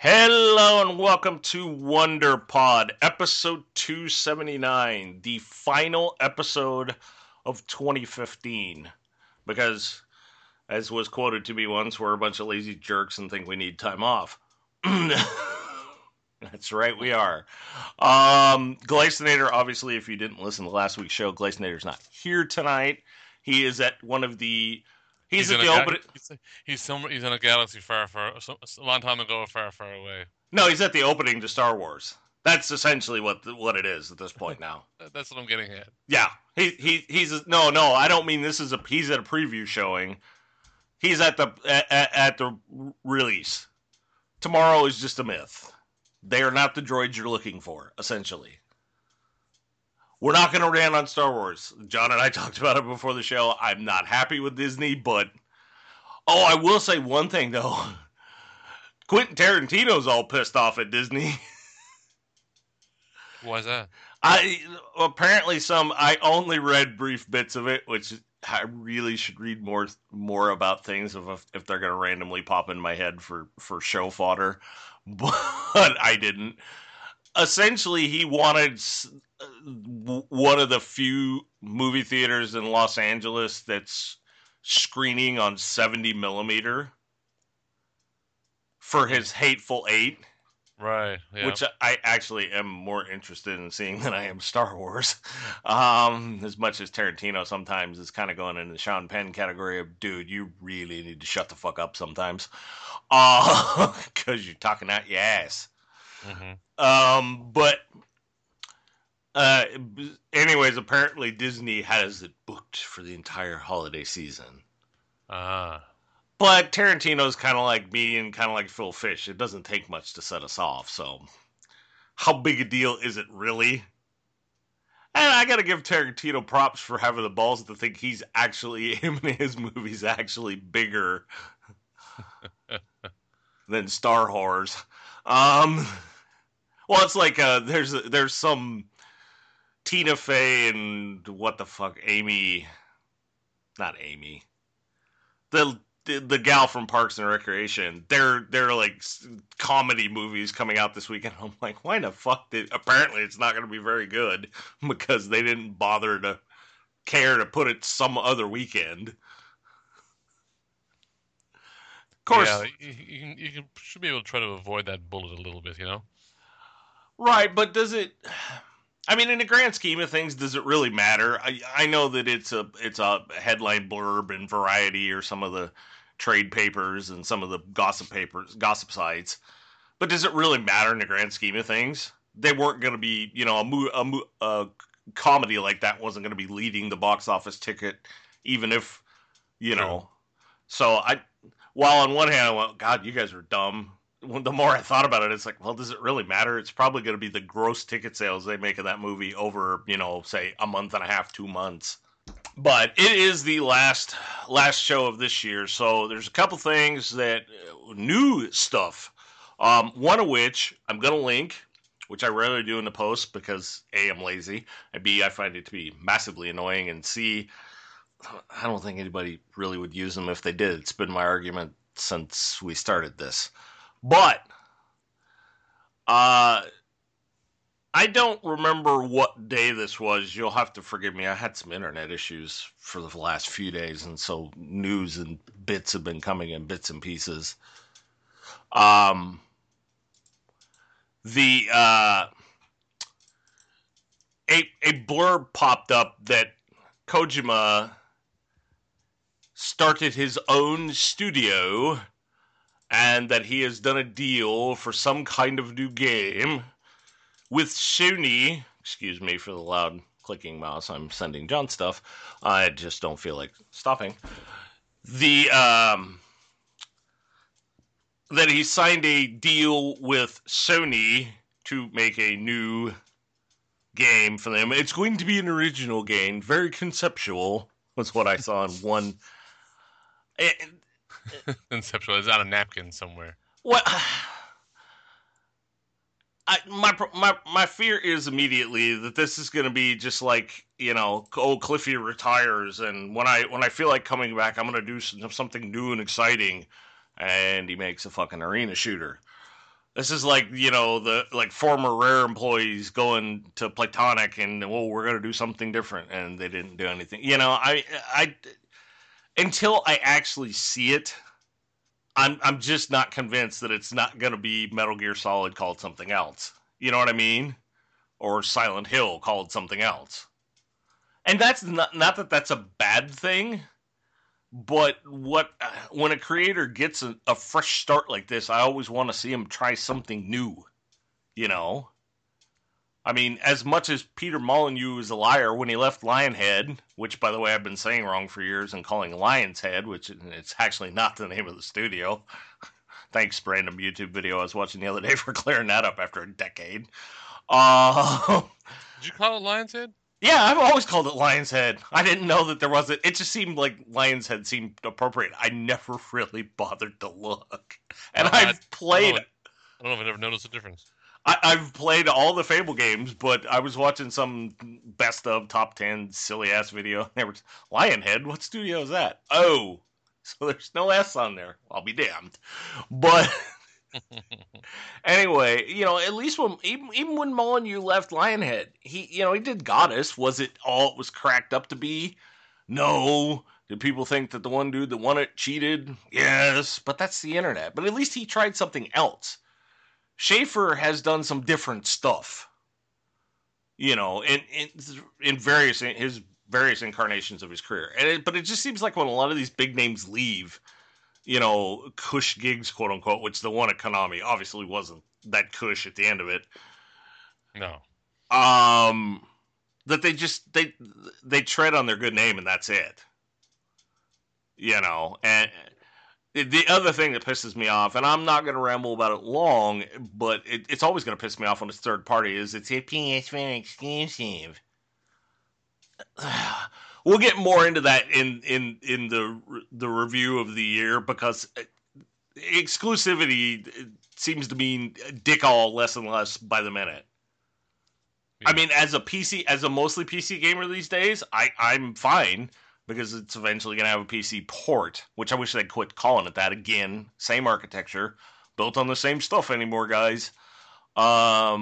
Hello and welcome to Wonder Pod, episode 279, the final episode of 2015. Because, as was quoted to me once, we're a bunch of lazy jerks and think we need time off. That's right, we are. Glycinator, obviously, if you didn't listen to last week's show, Glycinator's not here tonight. He is at one of the... He's at the opening... He's in a galaxy a long time ago, far away. No, he's at the opening to Star Wars. That's essentially what it is at this point now. That's what I'm getting at. Yeah, he's no. I don't mean this is a. He's at a preview showing. He's at the release. Tomorrow is just a myth. They are not the droids you're looking for. Essentially, we're not going to rant on Star Wars. John and I talked about it before the show. I'm not happy with Disney, but I will say one thing though. Quentin Tarantino's all pissed off at Disney. Why's that? I only read brief bits of it, which I really should read more about things if they're going to randomly pop in my head for show fodder, but I didn't. Essentially, he wanted one of the few movie theaters in Los Angeles that's screening on 70 millimeter for his Hateful Eight. Right, yeah. Which I actually am more interested in seeing than I am Star Wars. As much as Tarantino sometimes is kind of going in the Sean Penn category of, dude, you really need to shut the fuck up sometimes. Because you're talking out your ass. Mm-hmm. Anyways, apparently Disney has it booked for the entire holiday season. Ah. But Tarantino's kind of like me and kind of like Phil Fish. It doesn't take much to set us off, so how big a deal is it really? And I gotta give Tarantino props for having the balls to think him and his movies actually bigger than Star Wars. Well, it's like there's some Tina Fey and what the fuck, not Amy, the gal from Parks and Recreation, they're like comedy movies coming out this weekend. I'm like, why the fuck apparently it's not going to be very good because they didn't bother to care to put it some other weekend. Of course. Yeah, you should be able to try to avoid that bullet a little bit, Right, but does it... I mean, in the grand scheme of things, does it really matter? I know that it's a headline blurb in Variety or some of the trade papers and some of the gossip sites. But does it really matter in the grand scheme of things? They weren't going to be, a comedy like that wasn't going to be leading the box office ticket, even if, know. So while on one hand I went, God, you guys are dumb. The more I thought about it, it's like, well, does it really matter? It's probably going to be the gross ticket sales they make of that movie over, say a month and a half, 2 months. But it is the last show of this year, so there's a couple things new stuff. One of which I'm going to link, which I rarely do in the post because A, I'm lazy, and B, I find it to be massively annoying, and C, I don't think anybody really would use them if they did. It's been my argument since we started this. But I don't remember what day this was. You'll have to forgive me. I had some internet issues for the last few days, and so news and bits have been coming in bits and pieces. The a blurb popped up that Kojima started his own studio and that he has done a deal for some kind of new game with Sony. Excuse me for the loud clicking mouse. I'm sending John stuff. I just don't feel like stopping. That he signed a deal with Sony to make a new game for them. It's going to be an original game, very conceptual, was what I saw in one. Conceptual. It's on a napkin somewhere. What? My fear is immediately that this is going to be just like, Cliffy retires, and when I feel like coming back, I'm going to do something new and exciting, and he makes a fucking arena shooter. This is like, the like former Rare employees going to Platonic and, we're going to do something different, and they didn't do anything. I until I actually see it, I'm just not convinced that it's not going to be Metal Gear Solid called something else. You know what I mean? Or Silent Hill called something else. And that's not that that's a bad thing, but when a creator gets a fresh start like this, I always want to see him try something new. You know, I mean, as much as Peter Molyneux is a liar when he left Lionhead, which, by the way, I've been saying wrong for years and calling Lion's Head, which it's actually not the name of the studio. Thanks, random YouTube video I was watching the other day for clearing that up after a decade. Did you call it Lion's Head? Yeah, I've always called it Lion's Head. I didn't know that there was it just seemed like Lion's Head seemed appropriate. I never really bothered to look. And I've played... I don't know if I've ever noticed a difference. I've played all the Fable games, but I was watching some best of top 10 silly ass video. There was Lionhead. What studio is that? Oh, so there's no S on there. I'll be damned. But anyway, at least when even when Molyneux left Lionhead, he did Goddess. Was it all it was cracked up to be? No. Did people think that the one dude that won it cheated? Yes, but that's the internet. But at least he tried something else. Schaefer has done some different stuff, in his various incarnations of his career. But it just seems like when a lot of these big names leave, cush gigs, quote unquote, which the one at Konami obviously wasn't that cush at the end of it. No. That they tread on their good name and that's it. And the other thing that pisses me off, and I'm not going to ramble about it long, but it's always going to piss me off when it's third party, is it's a PS4 exclusive. We'll get more into that in the review of the year, because exclusivity seems to mean dick all less and less by the minute. Yeah. I mean, as a mostly PC gamer these days, I'm fine. Because it's eventually going to have a PC port, which I wish they'd quit calling it that. Again, same architecture, built on the same stuff anymore, guys. But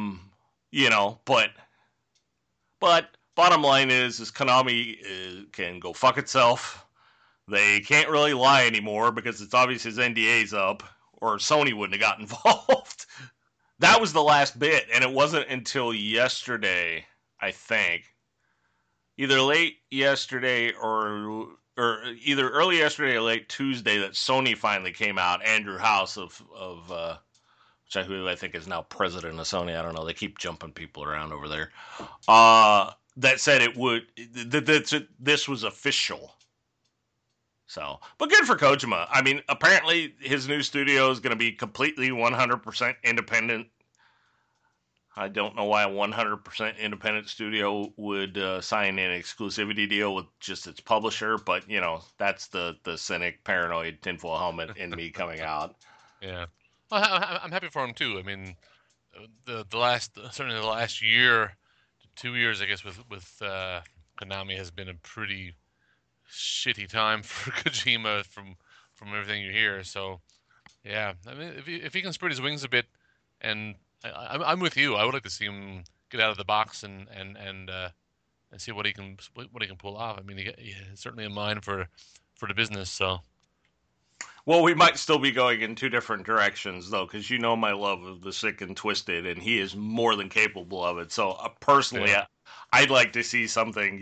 bottom line is Konami can go fuck itself. They can't really lie anymore because it's obvious his NDA's up, or Sony wouldn't have got involved. That was the last bit, and it wasn't until yesterday, I think. Either late yesterday or either early yesterday or late Tuesday that Sony finally came out. Andrew House who I think is now president of Sony. I don't know. They keep jumping people around over there. That said this was official. So, but good for Kojima. I mean, apparently his new studio is going to be completely 100% independent. I don't know why a 100% independent studio would sign an exclusivity deal with just its publisher, but, that's the cynic, paranoid, tinfoil helmet in me coming out. Yeah. Well, I'm happy for him, too. I mean, certainly the last year, 2 years, I guess, with Konami has been a pretty shitty time for Kojima from everything you hear. So, yeah, I mean, if he can spread his wings a bit, and I'm with you. I would like to see him get out of the box and see what he can pull off. I mean, he has certainly a mind for the business. So, well, we might still be going in two different directions, though, because my love of the Sick and Twisted, and he is more than capable of it. So, personally, yeah. I'd like to see something,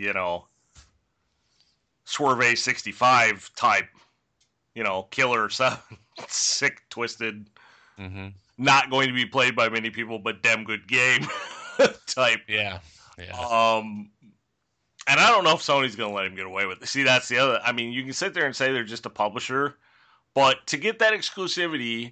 Swerve 65 type, Killer 7, Sick, Twisted. Mm-hmm. Not going to be played by many people, but damn good game type. Yeah. And I don't know if Sony's going to let him get away with it. See, that's the other. I mean, you can sit there and say they're just a publisher, but to get that exclusivity,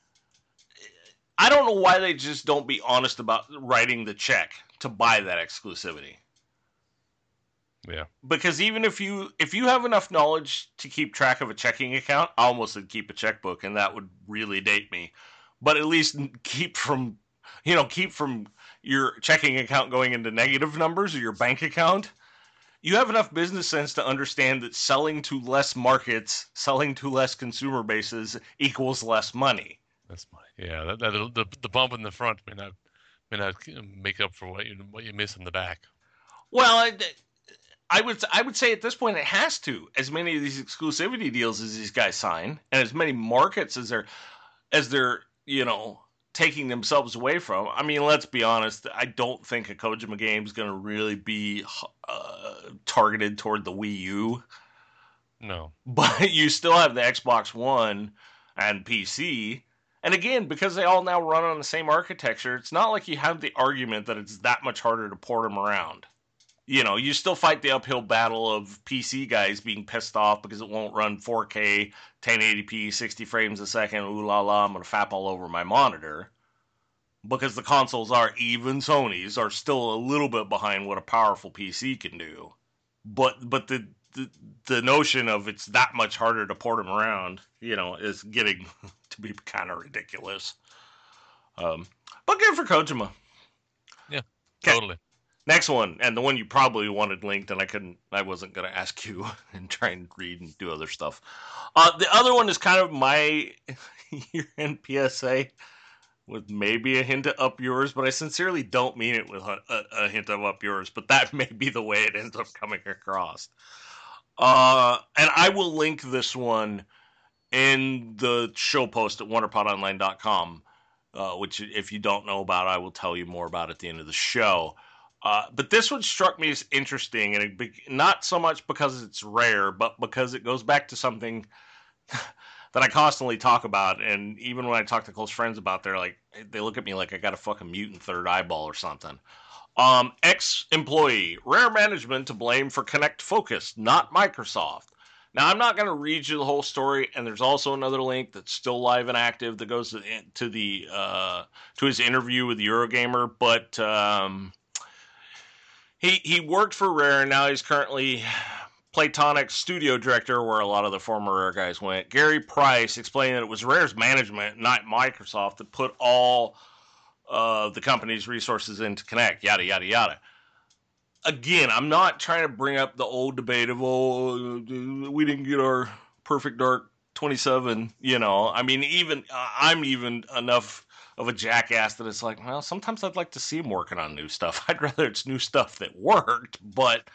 I don't know why they just don't be honest about writing the check to buy that exclusivity. Yeah. Because even if you have enough knowledge to keep track of a checking account, I almost would keep a checkbook, and that would really date me. But at least keep from your checking account going into negative numbers or your bank account. You have enough business sense to understand that selling to less markets, selling to less consumer bases equals less money. That's my yeah. The bump in the front may not make up for what you miss in the back. Well, I would say at this point it has to. As many of these exclusivity deals as these guys sign, and as many markets as they're taking themselves away from. I mean, let's be honest. I don't think a Kojima game is going to really be targeted toward the Wii U, No. but you still have the Xbox One and PC. And again, because they all now run on the same architecture, it's not like you have the argument that it's that much harder to port them around. You still fight the uphill battle of PC guys being pissed off because it won't run 4K, 1080p, 60 frames a second. Ooh la la, I'm gonna fap all over my monitor. Because the consoles are, even Sony's, are still a little bit behind what a powerful PC can do. But the notion of it's that much harder to port them around, is getting to be kind of ridiculous. Um, but good for Kojima. Yeah. Okay. Totally. Next one, and the one you probably wanted linked, and I wasn't going to ask you and try and read and do other stuff. The other one is kind of my year-end PSA with maybe a hint of up yours, but I sincerely don't mean it with a hint of up yours, but that may be the way it ends up coming across. And I will link this one in the show post at wonderpodonline.com, which if you don't know about, I will tell you more about at the end of the show. But this one struck me as interesting, and not so much because it's rare, but because it goes back to something that I constantly talk about. And even when I talk to close friends about, they look at me like I got a fucking mutant third eyeball or something. Ex-employee, Rare management to blame for Kinect Focus, not Microsoft. Now, I'm not going to read you the whole story, and there's also another link that's still live and active that goes to his interview with Eurogamer, but he worked for Rare, and now he's currently Playtonic's studio director, where a lot of the former Rare guys went. Gary Price explained that it was Rare's management, not Microsoft, that put all the company's resources into Kinect, yada, yada, yada. Again, I'm not trying to bring up the old debate of, we didn't get our Perfect Dark 27, I mean, I'm even enough of a jackass that it's like, well, sometimes I'd like to see him working on new stuff. I'd rather it's new stuff that worked, but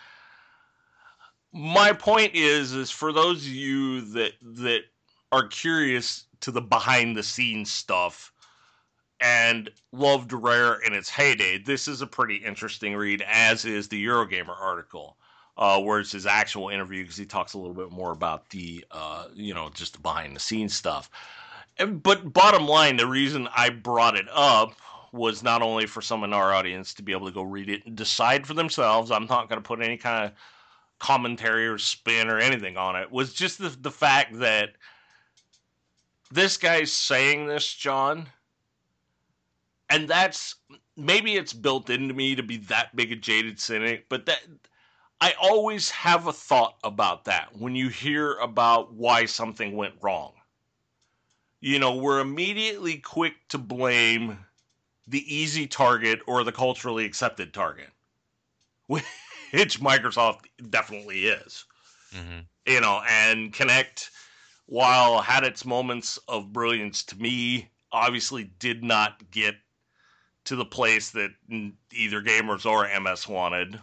my point is for those of you that are curious to the behind the scenes stuff and loved Rare in its heyday, this is a pretty interesting read, as is the Eurogamer article, where it's his actual interview, because he talks a little bit more about the, just the behind the scenes stuff. But bottom line, the reason I brought it up was not only for some in our audience to be able to go read it and decide for themselves. I'm not going to put any kind of commentary or spin or anything on it. Was just the fact that this guy's saying this, John, and that's, maybe it's built into me to be that big a jaded cynic, but that I always have a thought about that when you hear about why something went wrong. We're immediately quick to blame the easy target or the culturally accepted target, which Microsoft definitely is. Mm-hmm. And Kinect, while had its moments of brilliance, to me, obviously did not get to the place that either gamers or MS wanted.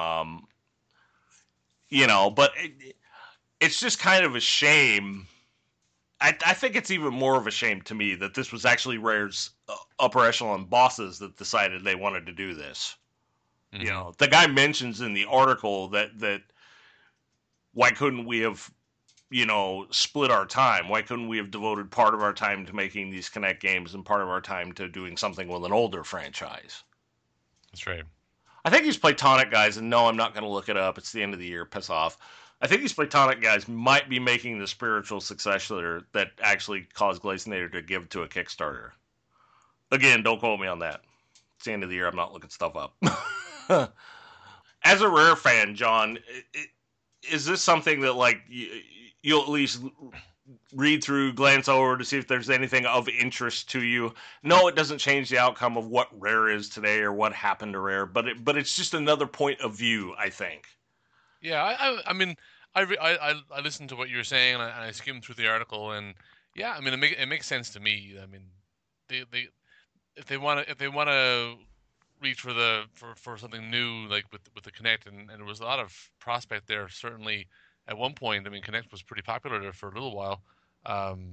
But it's just kind of a shame. I think it's even more of a shame to me that this was actually Rare's upper echelon bosses that decided they wanted to do this. Mm-hmm. The guy mentions in the article that why couldn't we have, split our time? Why couldn't we have devoted part of our time to making these Kinect games and part of our time to doing something with an older franchise? That's right. I think these Playtonic guys, and no, I'm not going to look it up. It's the end of the year. Piss off. I think these Playtonic guys might be making the spiritual successor that actually caused Glazinator to give to a Kickstarter. Again, don't quote me on that. It's the end of the year. I'm not looking stuff up. As a Rare fan, John, is this something that you'll at least read through, glance over to see if there's anything of interest to you? No, it doesn't change the outcome of what Rare is today or what happened to Rare, but it's just another point of view, I think. Yeah, I mean, I listened to what you were saying, and I skimmed through the article, and Yeah, I mean, it makes sense to me. I mean, they if they want to reach for for something new like with the Connect, and there was a lot of prospect there. Certainly, at one point, I mean, Connect was pretty popular there for a little while. Um,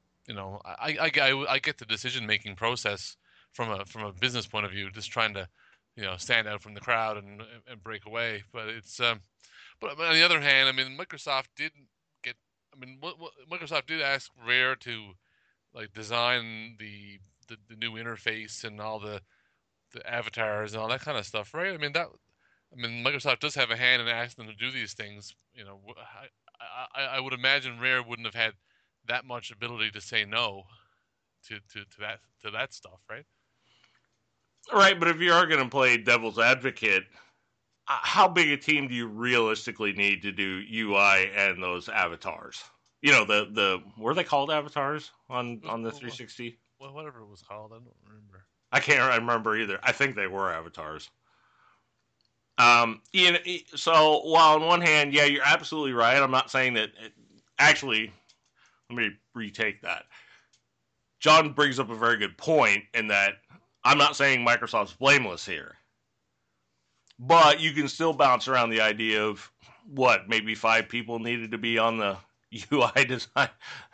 I get the decision making process from a business point of view, just trying to stand out from the crowd and break away. But but on the other hand, I mean, Microsoft didn't get. I mean, what Microsoft did ask Rare to like design the new interface and all the avatars and all that kind of stuff, right? I mean I mean Microsoft does have a hand in asking them to do these things. I would imagine Rare wouldn't have had that much ability to say no to that stuff, right? Right, but if you are going to play devil's advocate, how big a team do you realistically need to do UI and those avatars? You know, the were they called avatars on the 360? Well, whatever it was called, I don't remember. I can't remember either. I think they were avatars. So while on one hand, yeah, you're absolutely right. I'm not saying that. Actually, let me retake that. John brings up a very good point in that I'm not saying Microsoft's blameless here, but you can still bounce around the idea of what maybe 5 people needed to be on the UI design.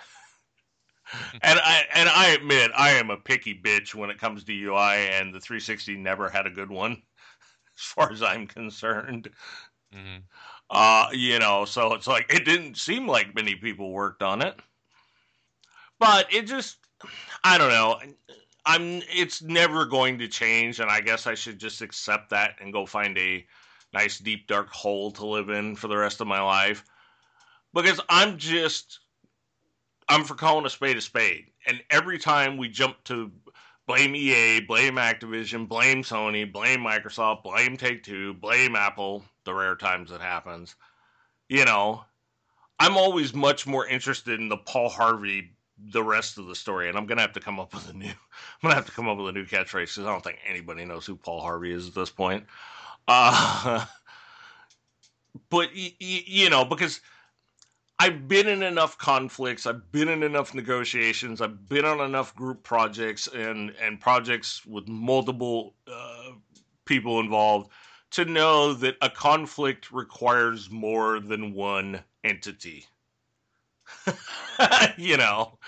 And I admit I am a picky bitch when it comes to UI, and the 360 never had a good one, as far as I'm concerned. Mm-hmm. So it's like it didn't seem like many people worked on it, but it just I don't know. It's never going to change, and I guess I should just accept that and go find a nice deep dark hole to live in for the rest of my life, because I'm for calling a spade. And every time we jump to blame EA, blame Activision, blame Sony, blame Microsoft, blame Take-Two, blame Apple, the rare times it happens, you know, I'm always much more interested in the Paul Harvey, the rest of the story. And I'm gonna have to come up with a new catchphrase, because I don't think anybody knows who Paul Harvey is at this point. But because I've been in enough conflicts, I've been in enough negotiations, I've been on enough group projects and projects with multiple people involved to know that a conflict requires more than one entity. you know,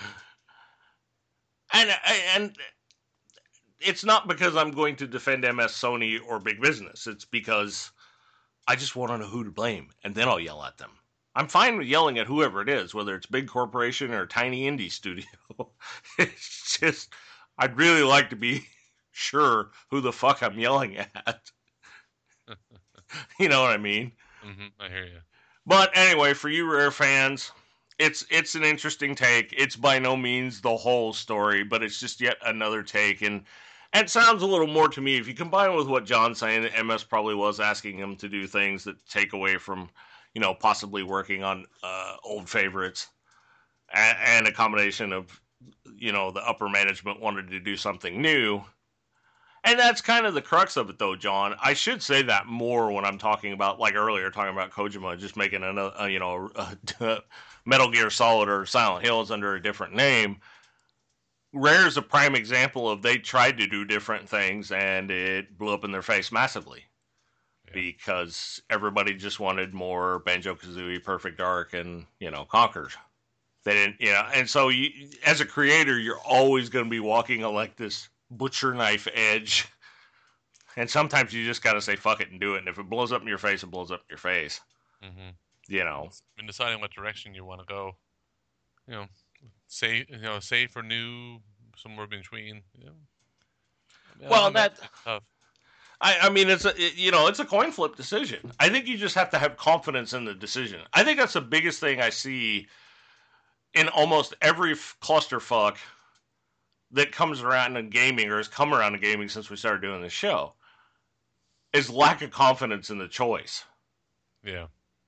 and it's not because I'm going to defend MS, Sony, or big business. It's because I just want to know who to blame, and then I'll yell at them. I'm fine with yelling at whoever it is, whether it's big corporation or tiny indie studio. It's just, I'd really like to be sure who the fuck I'm yelling at. You know what I mean? Mm-hmm. I hear you. But anyway, for you Rare fans, it's an interesting take. It's by no means the whole story, but it's just yet another take, and it sounds a little more to me if you combine with what John's saying that MS probably was asking him to do things that take away from, possibly working on old favorites, and a combination of, the upper management wanted to do something new. And that's kind of the crux of it, though, John. I should say that more when I'm talking about, like earlier, talking about Kojima just making Metal Gear Solid or Silent Hills under a different name. Rare is a prime example of they tried to do different things and it blew up in their face massively. Yeah. Because everybody just wanted more Banjo-Kazooie, Perfect Dark, and, Conquers. They didn't, and so as a creator, you're always going to be walking on like this butcher knife edge. And sometimes you just got to say fuck it and do it. And if it blows up in your face, it blows up in your face. Mm-hmm. In deciding what direction you want to go, safe or new, somewhere between. Well, that's tough. I mean, it's a coin flip decision. I think you just have to have confidence in the decision. I think that's the biggest thing I see in almost every clusterfuck that comes around in gaming, or has come around in gaming since we started doing this show, is lack of confidence in the choice. Yeah.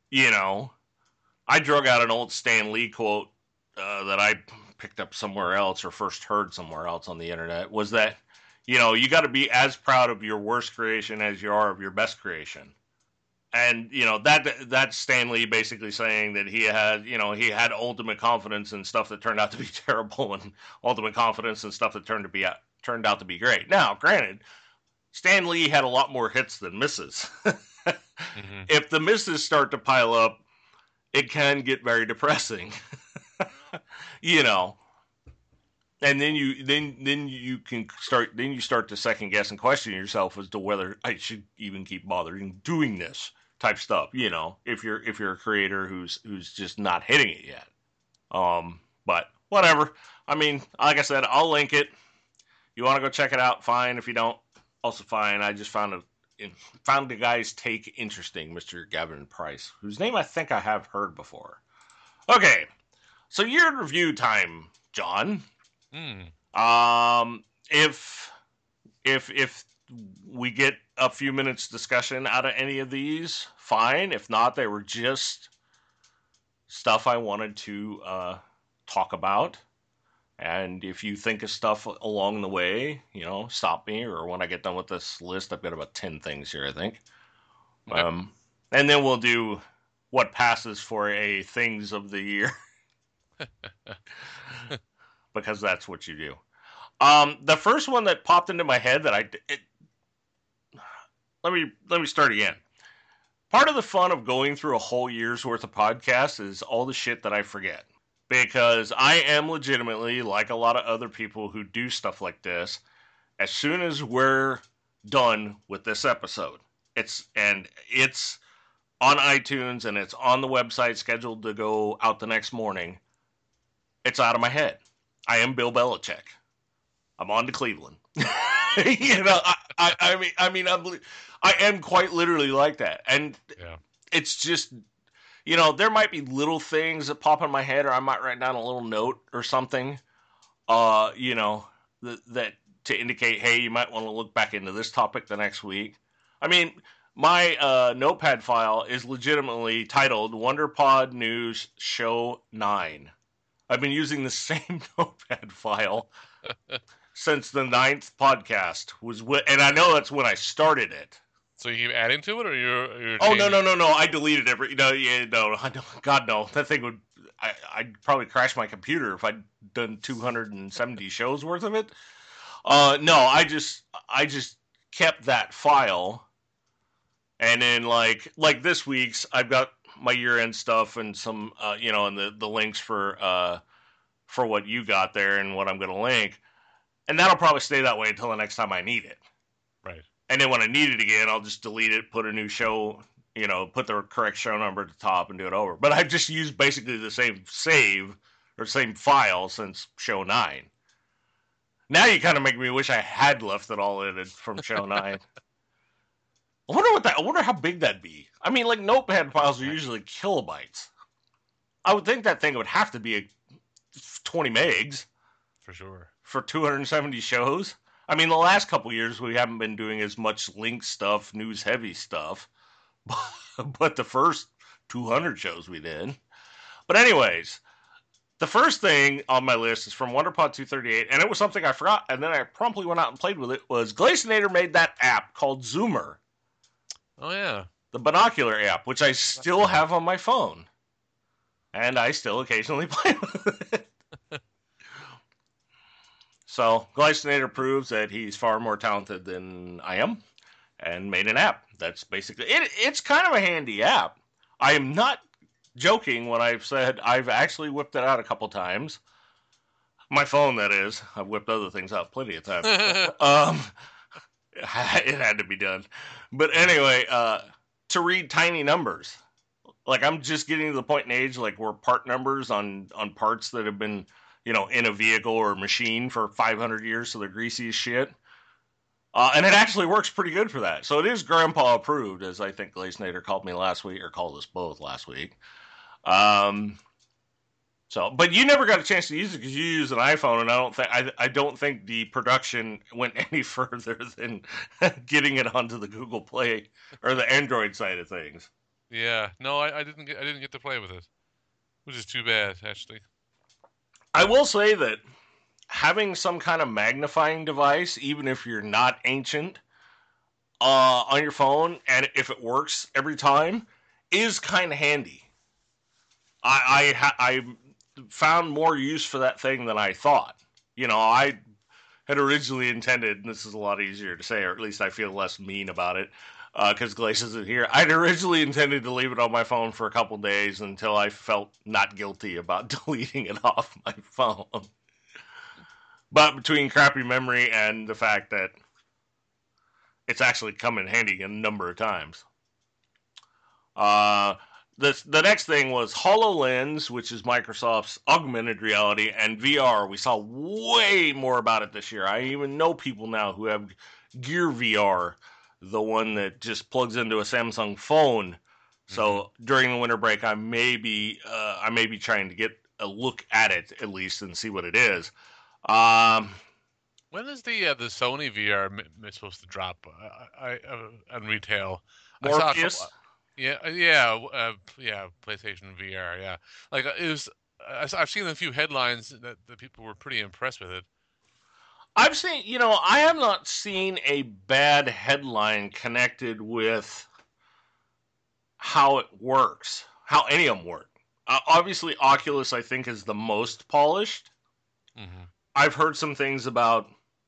I drug out an old Stan Lee quote that I picked up somewhere else or first heard somewhere else on the internet, was that, you got to be as proud of your worst creation as you are of your best creation. And that's Stan Lee basically saying that he had ultimate confidence in stuff that turned out to be terrible, and ultimate confidence in stuff that turned out to be great. Now, granted, Stan Lee had a lot more hits than misses. Mm-hmm. If the misses start to pile up, it can get very depressing. And then you start to second guess and question yourself as to whether I should even keep bothering doing this type stuff. If you're a creator who's just not hitting it yet. But whatever. I mean, like I said, I'll link it. You want to go check it out? Fine. If you don't, also fine. I just found the guy's take interesting, Mr. Gavin Price, whose name I think I have heard before. Okay, so your review time, John. If we get a few minutes discussion out of any of these, fine. If not, they were just stuff I wanted to talk about. And if you think of stuff along the way, stop me. Or when I get done with this list, I've got about 10 things here, I think. Okay. And then we'll do what passes for a things of the year. Because that's what you do. The first one that popped into my head let me start again. Part of the fun of going through a whole year's worth of podcasts is all the shit that I forget. Because I am legitimately, like a lot of other people who do stuff like this, as soon as we're done with this episode, it's on iTunes and it's on the website scheduled to go out the next morning, it's out of my head. I am Bill Belichick. I'm on to Cleveland. I am quite literally like that. And It's just, there might be little things that pop in my head, or I might write down a little note or something, that to indicate, hey, you might want to look back into this topic the next week. I mean, my notepad file is legitimately titled WonderPod News Show 9. I've been using the same notepad file since the 9th podcast and I know that's when I started it. So you keep adding to it, or you're Oh, no. I deleted every... No. God, no. That thing would... I'd probably crash my computer if I'd done 270 shows worth of it. No, I just kept that file. And then, like this week's, I've got my year-end stuff and some, and the links for what you got there and what I'm going to link. And that'll probably stay that way until the next time I need it. Right. And then when I need it again, I'll just delete it, put a new show, put the correct show number at the top and do it over. But I've just used basically the same save or same file since show 9. Now you kind of make me wish I had left it all in it from show 9. I wonder how big that'd be. I mean, like, notepad files are usually kilobytes. I would think that thing would have to be 20 megs. For sure. For 270 shows. I mean, the last couple years we haven't been doing as much link stuff, news heavy stuff, but the first 200 shows we did. But anyways, the first thing on my list is from WonderPod 238, and it was something I forgot, and then I promptly went out and played with it, was Glacinator made that app called Zoomer. Oh, yeah. The binocular app, which I still have on my phone. And I still occasionally play with it. So, Glacinator proves that he's far more talented than I am, and made an app. That's basically it. It's kind of a handy app. I am not joking when I've said I've actually whipped it out a couple times. My phone, that is. I've whipped other things out plenty of times. It had to be done. But anyway, to read tiny numbers. Like, I'm just getting to the point in age, like, where part numbers on parts that have been, in a vehicle or machine for 500 years, so they're greasy as shit. And it actually works pretty good for that. So it is grandpa approved, as I think Glacinator called me last week, or called us both last week. But you never got a chance to use it because you use an iPhone, and I don't think the production went any further than getting it onto the Google Play or the Android side of things. Yeah, no, I didn't get to play with it, which is too bad, actually. I will say that having some kind of magnifying device, even if you're not ancient, on your phone, and if it works every time, is kind of handy. I found more use for that thing than I thought. I had originally intended, and this is a lot easier to say, or at least I feel less mean about it, because Glacier isn't here. I'd originally intended to leave it on my phone for a couple days until I felt not guilty about deleting it off my phone. But between crappy memory and the fact that it's actually come in handy a number of times. The next thing was HoloLens, which is Microsoft's augmented reality, and VR. We saw way more about it this year. I even know people now who have Gear VR, the one that just plugs into a Samsung phone. So during the winter break, I may be trying to get a look at it at least and see what it is. When is the Sony VR supposed to drop on retail? Morpheus? Yeah, PlayStation VR. Yeah, like it was. I've seen a few headlines that people were pretty impressed with it. I've seen, I have not seen a bad headline connected with how it works, how any of them work. Obviously, Oculus, I think, is the most polished. Mm-hmm. I've heard some things about,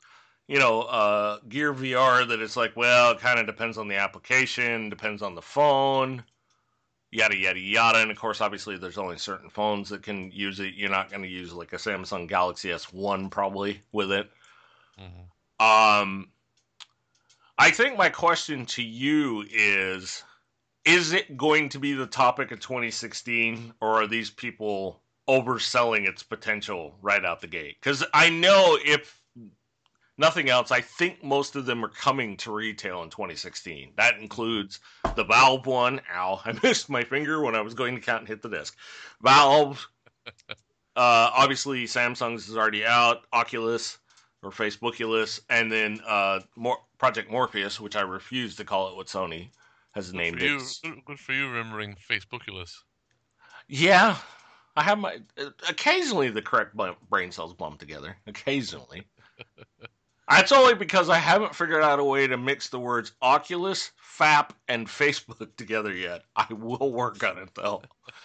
Gear VR that it's like, well, it kind of depends on the application, depends on the phone, yada, yada, yada. And of course, obviously, there's only certain phones that can use it. You're not going to use like a Samsung Galaxy S1 probably with it. Mm-hmm. I think my question to you is it going to be the topic of 2016, or are these people overselling its potential right out the gate? Because I know, if nothing else, I think most of them are coming to retail in 2016. That includes the Valve one. Ow, I missed my finger when I was going to count and hit the disc. Valve. Obviously, Samsung's is already out. Oculus, or Facebookulus, and then Project Morpheus, which I refuse to call it what Sony has named it. Good for you remembering Facebookulus. Yeah, I have occasionally the correct brain cells bump together. Occasionally. That's only because I haven't figured out a way to mix the words Oculus, FAP, and Facebook together yet. I will work on it, though.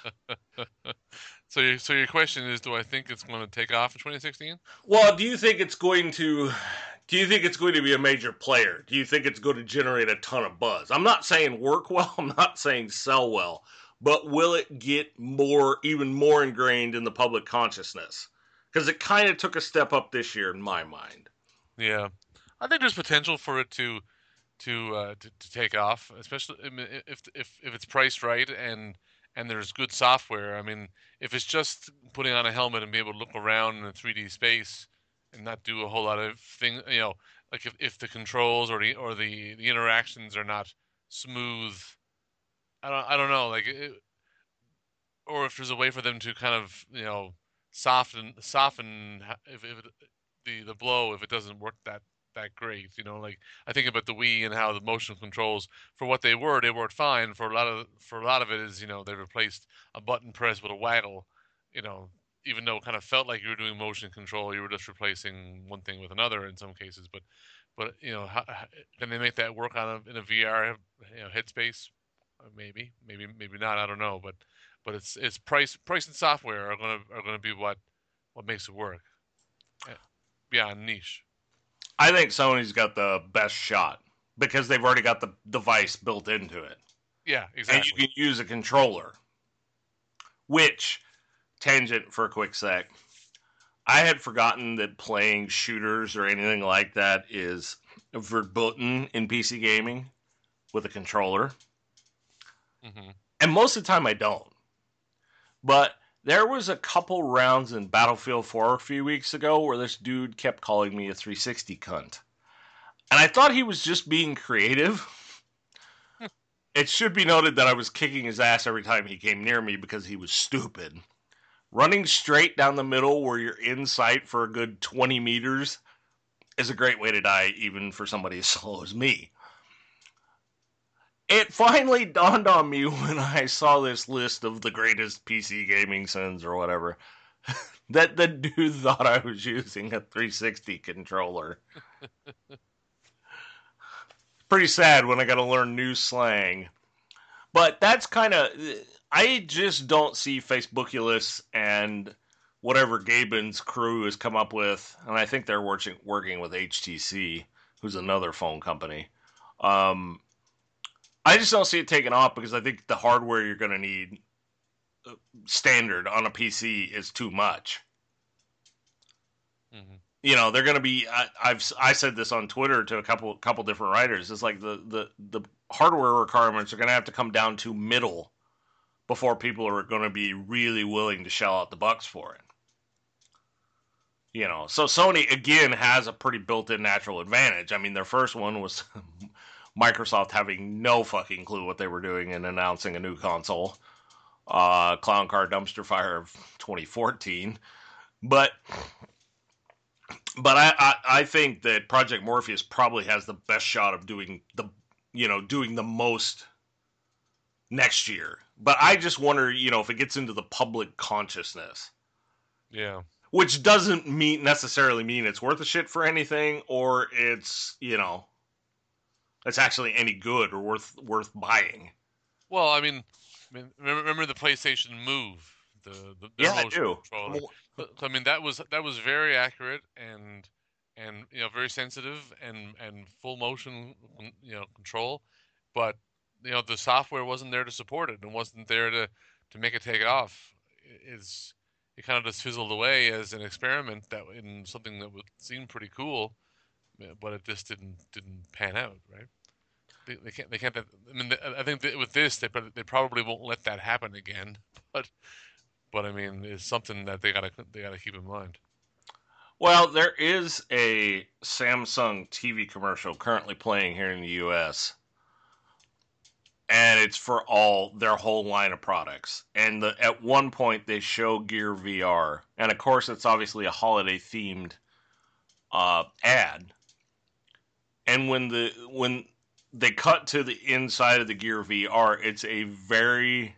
So your question is, do I think it's going to take off in 2016? Well, do you think it's going to be a major player? Do you think it's going to generate a ton of buzz? I'm not saying work well. I'm not saying sell well. But will it get even more ingrained in the public consciousness? Because it kind of took a step up this year in my mind. Yeah, I think there's potential for it to take off, especially if it's priced right and there's good software. I mean, if it's just putting on a helmet and be able to look around in a 3D space and not do a whole lot of things, like if the controls or the interactions are not smooth, I don't know, like or if there's a way for them to kind of soften if the blow if it doesn't work that great. Like I think about the Wii and how the motion controls, for what they worked fine. For a lot of it is they replaced a button press with a waggle. Even though it kind of felt like you were doing motion control, you were just replacing one thing with another in some cases. But how, can they make that work in a VR headspace? Maybe not. I don't know. But it's price and software are gonna be what makes it work. Beyond niche. I think Sony's got the best shot because they've already got the device built into it. Yeah, exactly. And you can use a controller. Which, tangent for a quick sec, I had forgotten that playing shooters or anything like that is verboten in PC gaming with a controller. Mm-hmm. And most of the time I don't. But there was a couple rounds in Battlefield 4 a few weeks ago where this dude kept calling me a 360 cunt. And I thought he was just being creative. It should be noted that I was kicking his ass every time he came near me because he was stupid. Running straight down the middle where you're in sight for a good 20 meters is a great way to die, even for somebody as slow as me. It finally dawned on me when I saw this list of the greatest PC gaming sins or whatever, that the dude thought I was using a 360 controller. pretty sad when I got to learn new slang. But that's kind of, I just don't see Facebookulous and whatever Gaben's crew has come up with, and I think they're working with HTC, who's another phone company. Um, I just don't see it taking off because I think the hardware you're going to need standard on a PC is too much. Mm-hmm. You know, they're going to be. I said this on Twitter to a couple different writers. It's like the hardware requirements are going to have to come down to middle before people are going to be really willing to shell out the bucks for it. You know, so Sony again has a pretty built-in natural advantage. I mean, their first one was Microsoft having no fucking clue what they were doing and announcing a new console. Clown Car Dumpster Fire of 2014. But I think that Project Morpheus probably has the best shot of doing the most next year. But I just wonder, if it gets into the public consciousness. Yeah. Which doesn't necessarily mean it's worth a shit for anything, or it's it's actually any good or worth buying. Well, I mean, remember the PlayStation Move, their motion controller. I mean, that was very accurate and very sensitive and full motion control, but the software wasn't there to support it and wasn't there to make it take off. It kind of just fizzled away as an experiment in something that would seem pretty cool, but it just didn't pan out, right? They can't. I mean, I think that with this, they probably won't let that happen again. But I mean, it's something that they gotta keep in mind. Well, there is a Samsung TV commercial currently playing here in the U.S. and it's for their whole line of products. And at one point they show Gear VR, and of course it's obviously a holiday themed ad. And when they cut to the inside of the Gear VR, it's a very,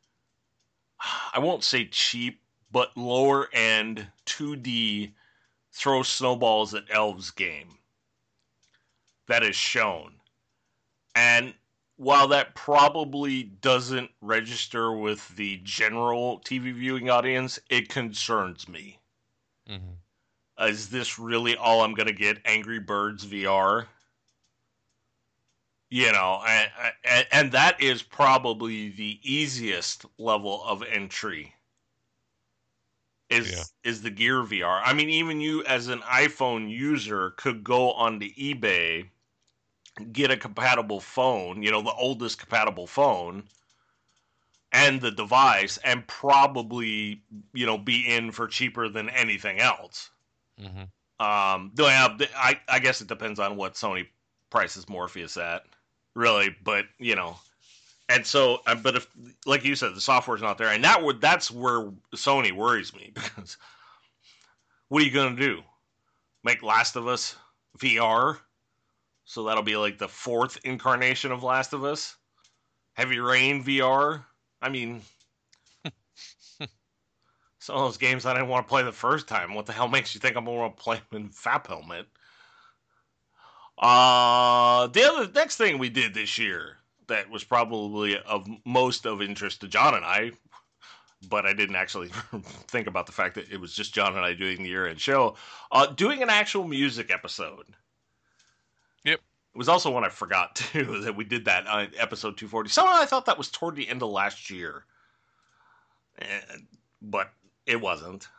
I won't say cheap, but lower end 2D throw snowballs at elves game that is shown. And while that probably doesn't register with the general TV viewing audience, it concerns me. Mm-hmm. Is this really all I'm going to get? Angry Birds VR? And that is probably the easiest level of entry. Is the Gear VR. I mean, even you as an iPhone user could go onto eBay, get a compatible phone, the oldest compatible phone, and the device, and probably, be in for cheaper than anything else. Mm-hmm. I guess it depends on what Sony prices Morpheus at, really, but, and so, but if, like you said, the software's not there, and that's where Sony worries me, because what are you going to do? Make Last of Us VR? So that'll be like the fourth incarnation of Last of Us? Heavy Rain VR? I mean, some of those games I didn't want to play the first time. What the hell makes you think I'm going to play them in FAP Helmet? The next thing we did this year that was probably of most of interest to John and I, but I didn't actually think about the fact that it was just John and I doing the year-end show, doing an actual music episode. Yep. It was also one I forgot, too, that we did that on episode 240. Somehow I thought that was toward the end of last year. But it wasn't.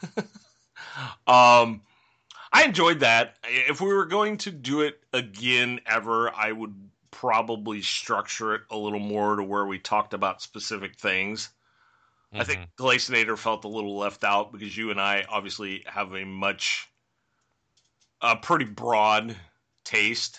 I enjoyed that. If we were going to do it again ever, I would probably structure it a little more to where we talked about specific things. Mm-hmm. I think Glacinator felt a little left out because you and I obviously have a pretty broad taste,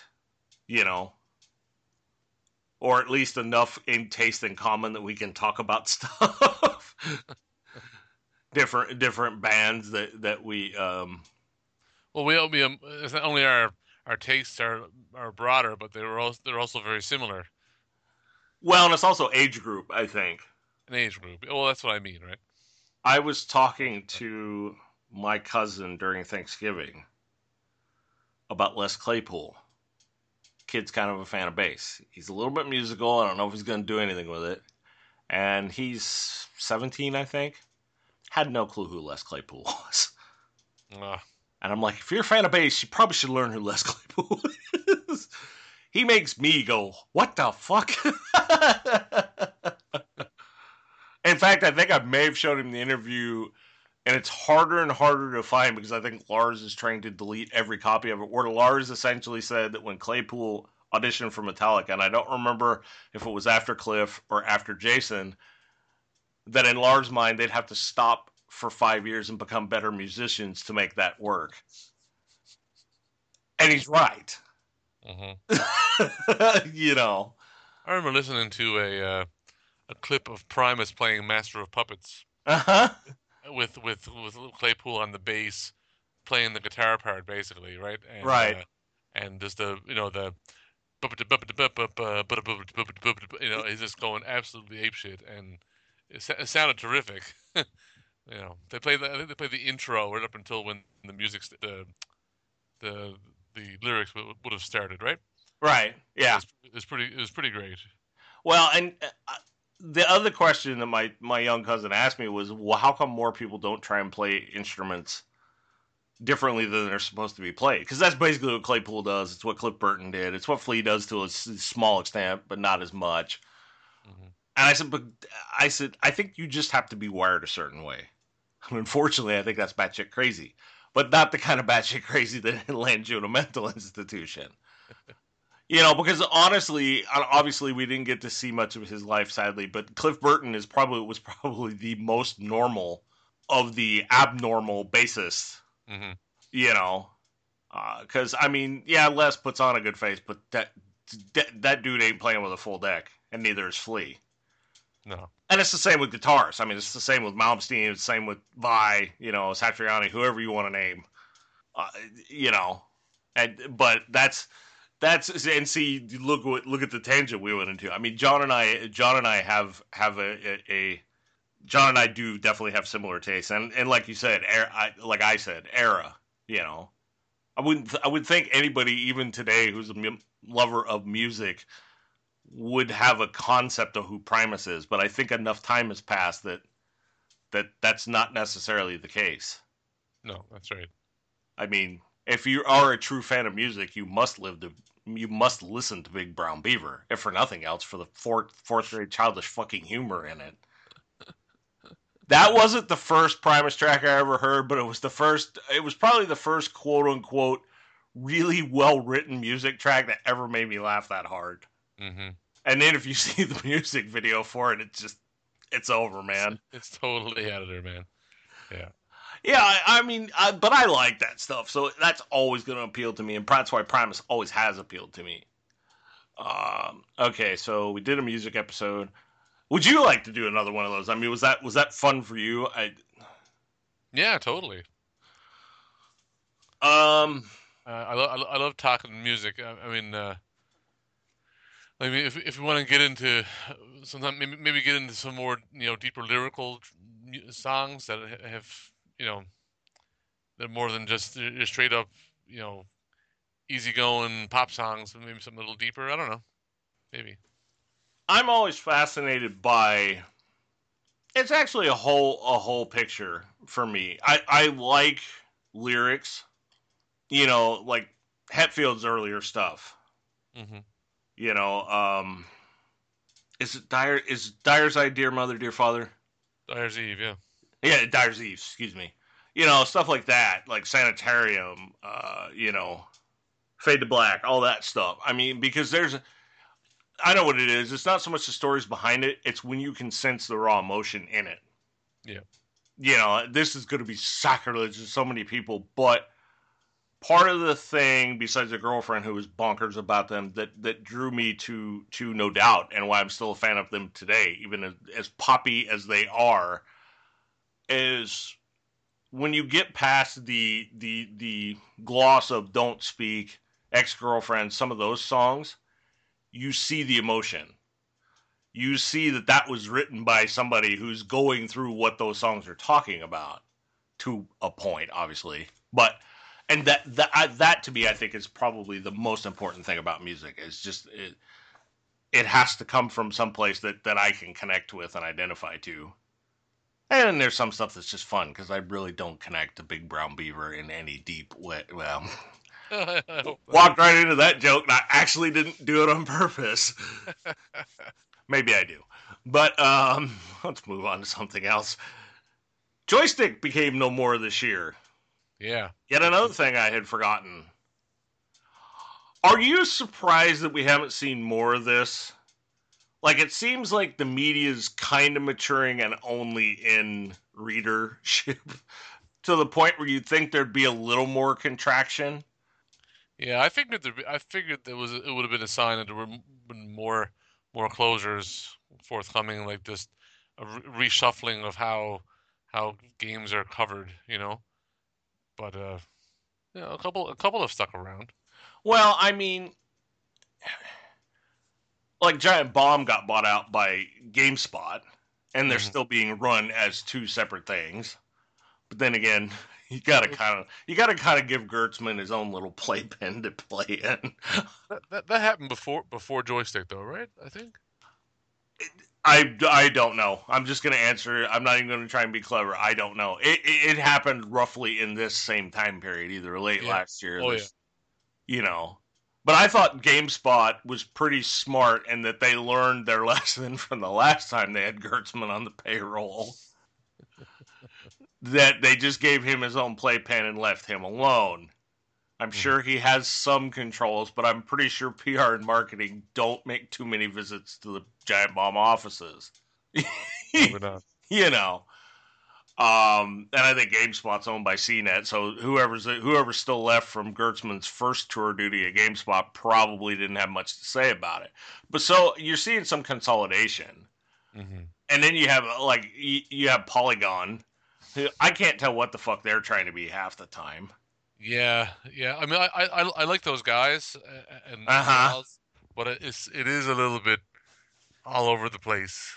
or at least enough in taste in common that we can talk about stuff. different bands that we well, it's not only our tastes are broader, but they're also very similar. Well, and it's also age group, I think. An age group. Well, that's what I mean, right? I was talking to my cousin during Thanksgiving about Les Claypool. kid's kind of a fan of bass. He's a little bit musical. I don't know if he's going to do anything with it. And he's 17, I think. Had no clue who Les Claypool was. And I'm like, if you're a fan of bass, you probably should learn who Les Claypool is. He makes me go, what the fuck? In fact, I think I may have shown him the interview, and it's harder and harder to find because I think Lars is trying to delete every copy of it, where Lars essentially said that when Claypool auditioned for Metallica, and I don't remember if it was after Cliff or after Jason, that in Lars' mind, they'd have to stop for 5 years and become better musicians to make that work. And he's right. Mm-hmm. You know. I remember listening to a clip of Primus playing Master of Puppets. Uh-huh. With Claypool on the bass, playing the guitar part, basically, right? And, right. And just the he's just going absolutely apeshit, and it sounded terrific. They played the intro right up until when the music, the lyrics would have started, right? Right. Yeah. It was pretty great. Well, and the other question that my young cousin asked me was, well, how come more people don't try and play instruments differently than they're supposed to be played? Because that's basically what Claypool does. It's what Cliff Burton did. It's what Flea does to a small extent, but not as much. Mm-hmm. And I said, I think you just have to be wired a certain way. And unfortunately, I think that's batshit crazy, but not the kind of batshit crazy that lands you in a mental institution. Because honestly, obviously, we didn't get to see much of his life, sadly. But Cliff Burton was probably the most normal of the abnormal bassists. Mm-hmm. Because Les puts on a good face, but that dude ain't playing with a full deck, and neither is Flea. No. And it's the same with guitars. I mean, it's the same with Malmsteen. It's the same with Vai. Satriani, whoever you want to name. But that's. And see, look at the tangent we went into. I mean, John and I have a John and I do definitely have similar tastes, and like you said, era. I would think anybody even today who's a lover of music would have a concept of who Primus is, but I think enough time has passed that's not necessarily the case. No, that's right. I mean, if you are a true fan of music, you must listen to Big Brown Beaver, if for nothing else, for the fourth grade childish fucking humor in it. That wasn't the first Primus track I ever heard, but it was probably the first quote unquote really well written music track that ever made me laugh that hard. Mm-hmm. And then if you see the music video for it, it's over, man. It's totally out of there, man. Yeah. Yeah, I mean, but I like that stuff, so that's always going to appeal to me, and that's why Primus always has appealed to me. Okay, so we did a music episode. Would you like to do another one of those? I mean, was that fun for you? Yeah, totally. I love talking music. I mean, if we want to get into sometimes maybe get into some more deeper lyrical songs that have they're more than just straight up easygoing pop songs, maybe something a little deeper. I don't know, maybe. I'm always fascinated by. It's actually a whole picture for me. I like lyrics, like Hetfield's earlier stuff. Mm-hmm. Is Dyer's Eye, Dear Mother, Dear Father? Dyer's Eve, yeah. Yeah, Dyer's Eve, excuse me. Stuff like that, like Sanitarium, Fade to Black, all that stuff. I mean, because I know what it is. It's not so much the stories behind it, it's when you can sense the raw emotion in it. Yeah. This is going to be sacrilege to so many people, but part of the thing, besides a girlfriend who was bonkers about them, that drew me to No Doubt, and why I'm still a fan of them today, even as poppy as they are, is when you get past the gloss of Don't Speak, Ex-Girlfriend, some of those songs, you see the emotion. You see that was written by somebody who's going through what those songs are talking about, to a point, obviously. But And that to me, I think, is probably the most important thing about music. Is just it has to come from someplace that I can connect with and identify to. And there's some stuff that's just fun because I really don't connect to Big Brown Beaver in any deep way. Well, I hope not. walked right into that joke, and I actually didn't do it on purpose. Maybe I do. But let's move on to something else. Joystick became no more this year. Yeah. Yet another thing I had forgotten. Are you surprised that we haven't seen more of this? Like, it seems like the media is kind of maturing and only in readership to the point where you'd think there'd be a little more contraction. Yeah, I figured it would have been a sign that there were been more closures forthcoming, like just a reshuffling of how games are covered, you know. But a couple have stuck around. Well, I mean, like Giant Bomb got bought out by GameSpot, and they're Hmm. still being run as two separate things. But then again, you gotta kind of give Gertzman his own little playpen to play in. That happened before joystick though, right? I think. I don't know. I'm just gonna answer. I'm not even gonna try and be clever. I don't know. It happened roughly in this same time period, either late Yeah. last year, Oh yeah. this you know. But I thought GameSpot was pretty smart and that they learned their lesson from the last time they had Gertzman on the payroll. That they just gave him his own playpen and left him alone. I'm Hmm. sure he has some controls, but I'm pretty sure PR and marketing don't make too many visits to the Giant Bomb offices. Probably not. You know. And I think GameSpot's owned by CNET, so whoever's still left from Gertzman's first tour duty at GameSpot probably didn't have much to say about it. But so you're seeing some consolidation, Hmm. and then you have like you have Polygon. Who I can't tell what the fuck they're trying to be half the time. Yeah, yeah. I mean, I like those guys Uh and huh. gals, but it is a little bit all over the place.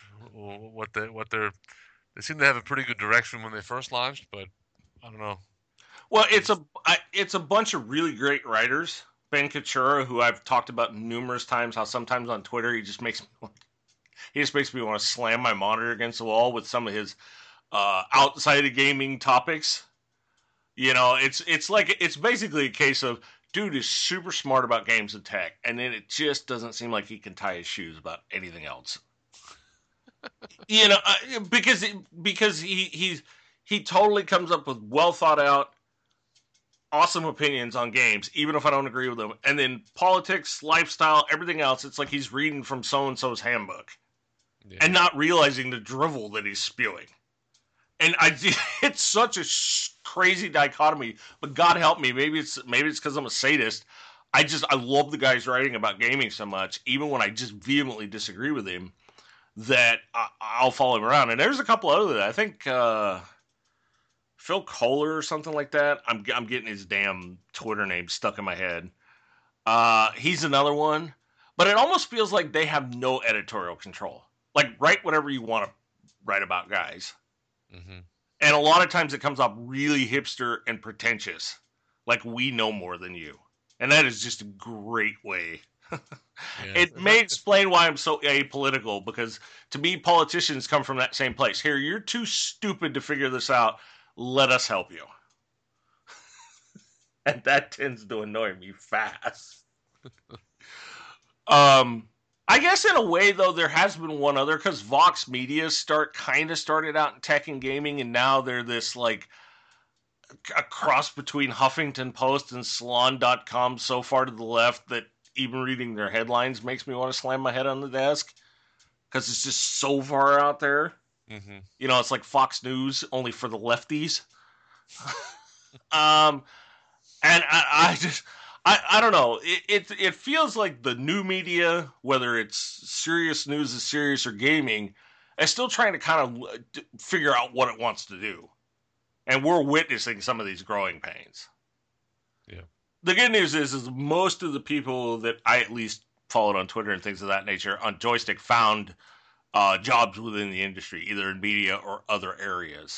They seem to have a pretty good direction when they first launched, but I don't know. Well, It's it's a bunch of really great writers. Ben Katura, who I've talked about numerous times, how sometimes on Twitter he just makes me want to slam my monitor against the wall with some of his outside of gaming topics. You know, it's basically a case of dude is super smart about games and tech, and then it just doesn't seem like he can tie his shoes about anything else. You know, because he totally comes up with well thought out, awesome opinions on games, even if I don't agree with them. And then politics, lifestyle, everything else, it's like he's reading from so and so's handbook yeah. and not realizing the drivel that he's spewing. And it's such a crazy dichotomy. But God help me, maybe it's because I'm a sadist. I love the guy's writing about gaming so much, even when I just vehemently disagree with him, that I'll follow him around. And there's a couple other. I think Phil Kohler or something like that. I'm getting his damn Twitter name stuck in my head. He's another one, but it almost feels like they have no editorial control. Like write whatever you want to write about, guys. Hmm. And a lot of times it comes off really hipster and pretentious, like we know more than you. And that is just a great way. Yeah. It may explain why I'm so apolitical, because to me, politicians come from that same place. Here, you're too stupid to figure this out. Let us help you. And that tends to annoy me fast. Um, I guess in a way though, there has been one other because Vox Media started out in tech and gaming, and now they're this like a cross between Huffington Post and Salon.com so far to the left that even reading their headlines makes me want to slam my head on the desk because it's just so far out there. Hmm. You know, it's like Fox News only for the lefties. Um, and I don't know. It feels like the new media, whether it's serious news is serious or gaming, is still trying to kind of figure out what it wants to do, and we're witnessing some of these growing pains. Yeah. The good news is most of the people that I at least followed on Twitter and things of that nature on Joystick found jobs within the industry, either in media or other areas.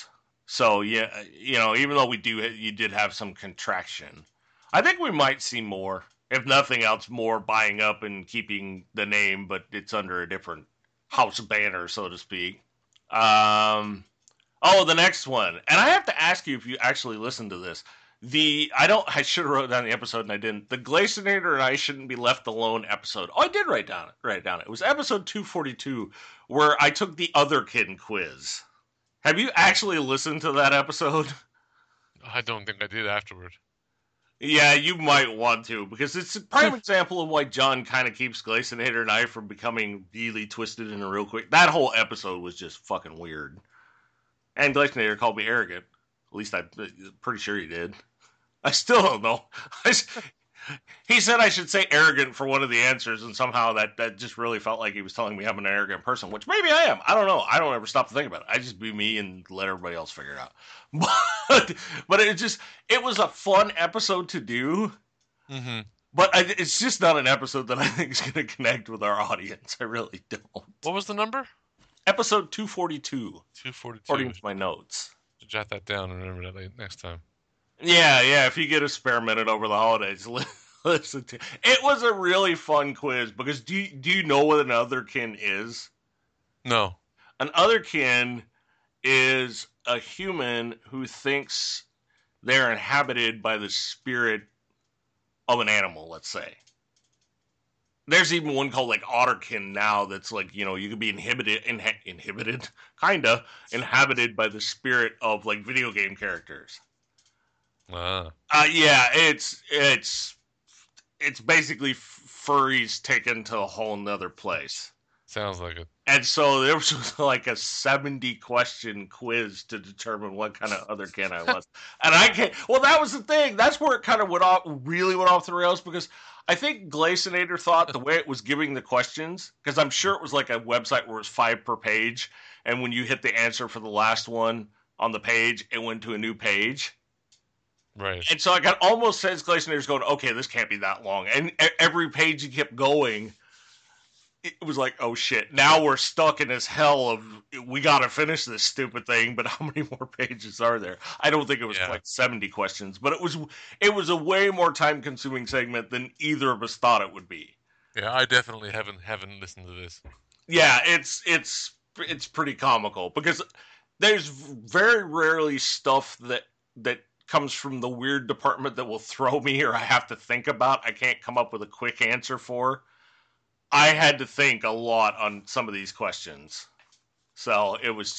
So yeah, even though you did have some contraction, I think we might see more. If nothing else, more buying up and keeping the name, but it's under a different house banner, so to speak. Um, oh, the next one, and I have to ask you if you actually listened to this. I should have wrote down the episode and I didn't. The Glacinator and I Shouldn't Be Left Alone episode. Oh, I did write it down. It was episode 242 where I took the Otherkin quiz. Have you actually listened to that episode? I don't think I did afterward. Yeah, you might want to, because it's a prime example of why John kind of keeps Glacinator and I from becoming really twisted in a real quick. That whole episode was just fucking weird. And Glacinator called me arrogant. At least I'm pretty sure he did. I still don't know. He said I should say arrogant for one of the answers, and somehow that just really felt like he was telling me I'm an arrogant person, which maybe I am. I don't know. I don't ever stop to think about it. I just be me and let everybody else figure it out. But it was a fun episode to do. Mm-hmm. But it's just not an episode that I think is going to connect with our audience. I really don't. What was the number? Episode 242. 242. According to my notes. Jot that down and remember that next time. Yeah. If you get a spare minute over the holidays, listen to it. It was a really fun quiz because do you know what an otherkin is? No. An otherkin is a human who thinks they're inhabited by the spirit of an animal, let's say. There's even one called like Otterkin now that's like, you could be inhibited, inhabited by the spirit of like video game characters. Yeah, it's basically furries taken to a whole nother place. Sounds like it. And so there was like a 70-question quiz to determine what kind of otherkin I was. And I can't. Well, that was the thing. That's where it kind of really went off the rails, because I think Glacinator thought the way it was giving the questions, because I'm sure it was like a website where it was 5 per page, and when you hit the answer for the last one on the page, it went to a new page. Right. And so I got almost sense Glacinator's going, okay, this can't be that long. And every page he kept going, it was like, oh shit, now we're stuck in this hell of, we gotta finish this stupid thing, but how many more pages are there? I don't think it was quite 70 questions, but it was a way more time consuming segment than either of us thought it would be. Yeah, I definitely haven't listened to this. Yeah, it's pretty comical, because there's very rarely stuff that comes from the weird department that will throw me or I have to think about. I can't come up with a quick answer for. I had to think a lot on some of these questions. So it was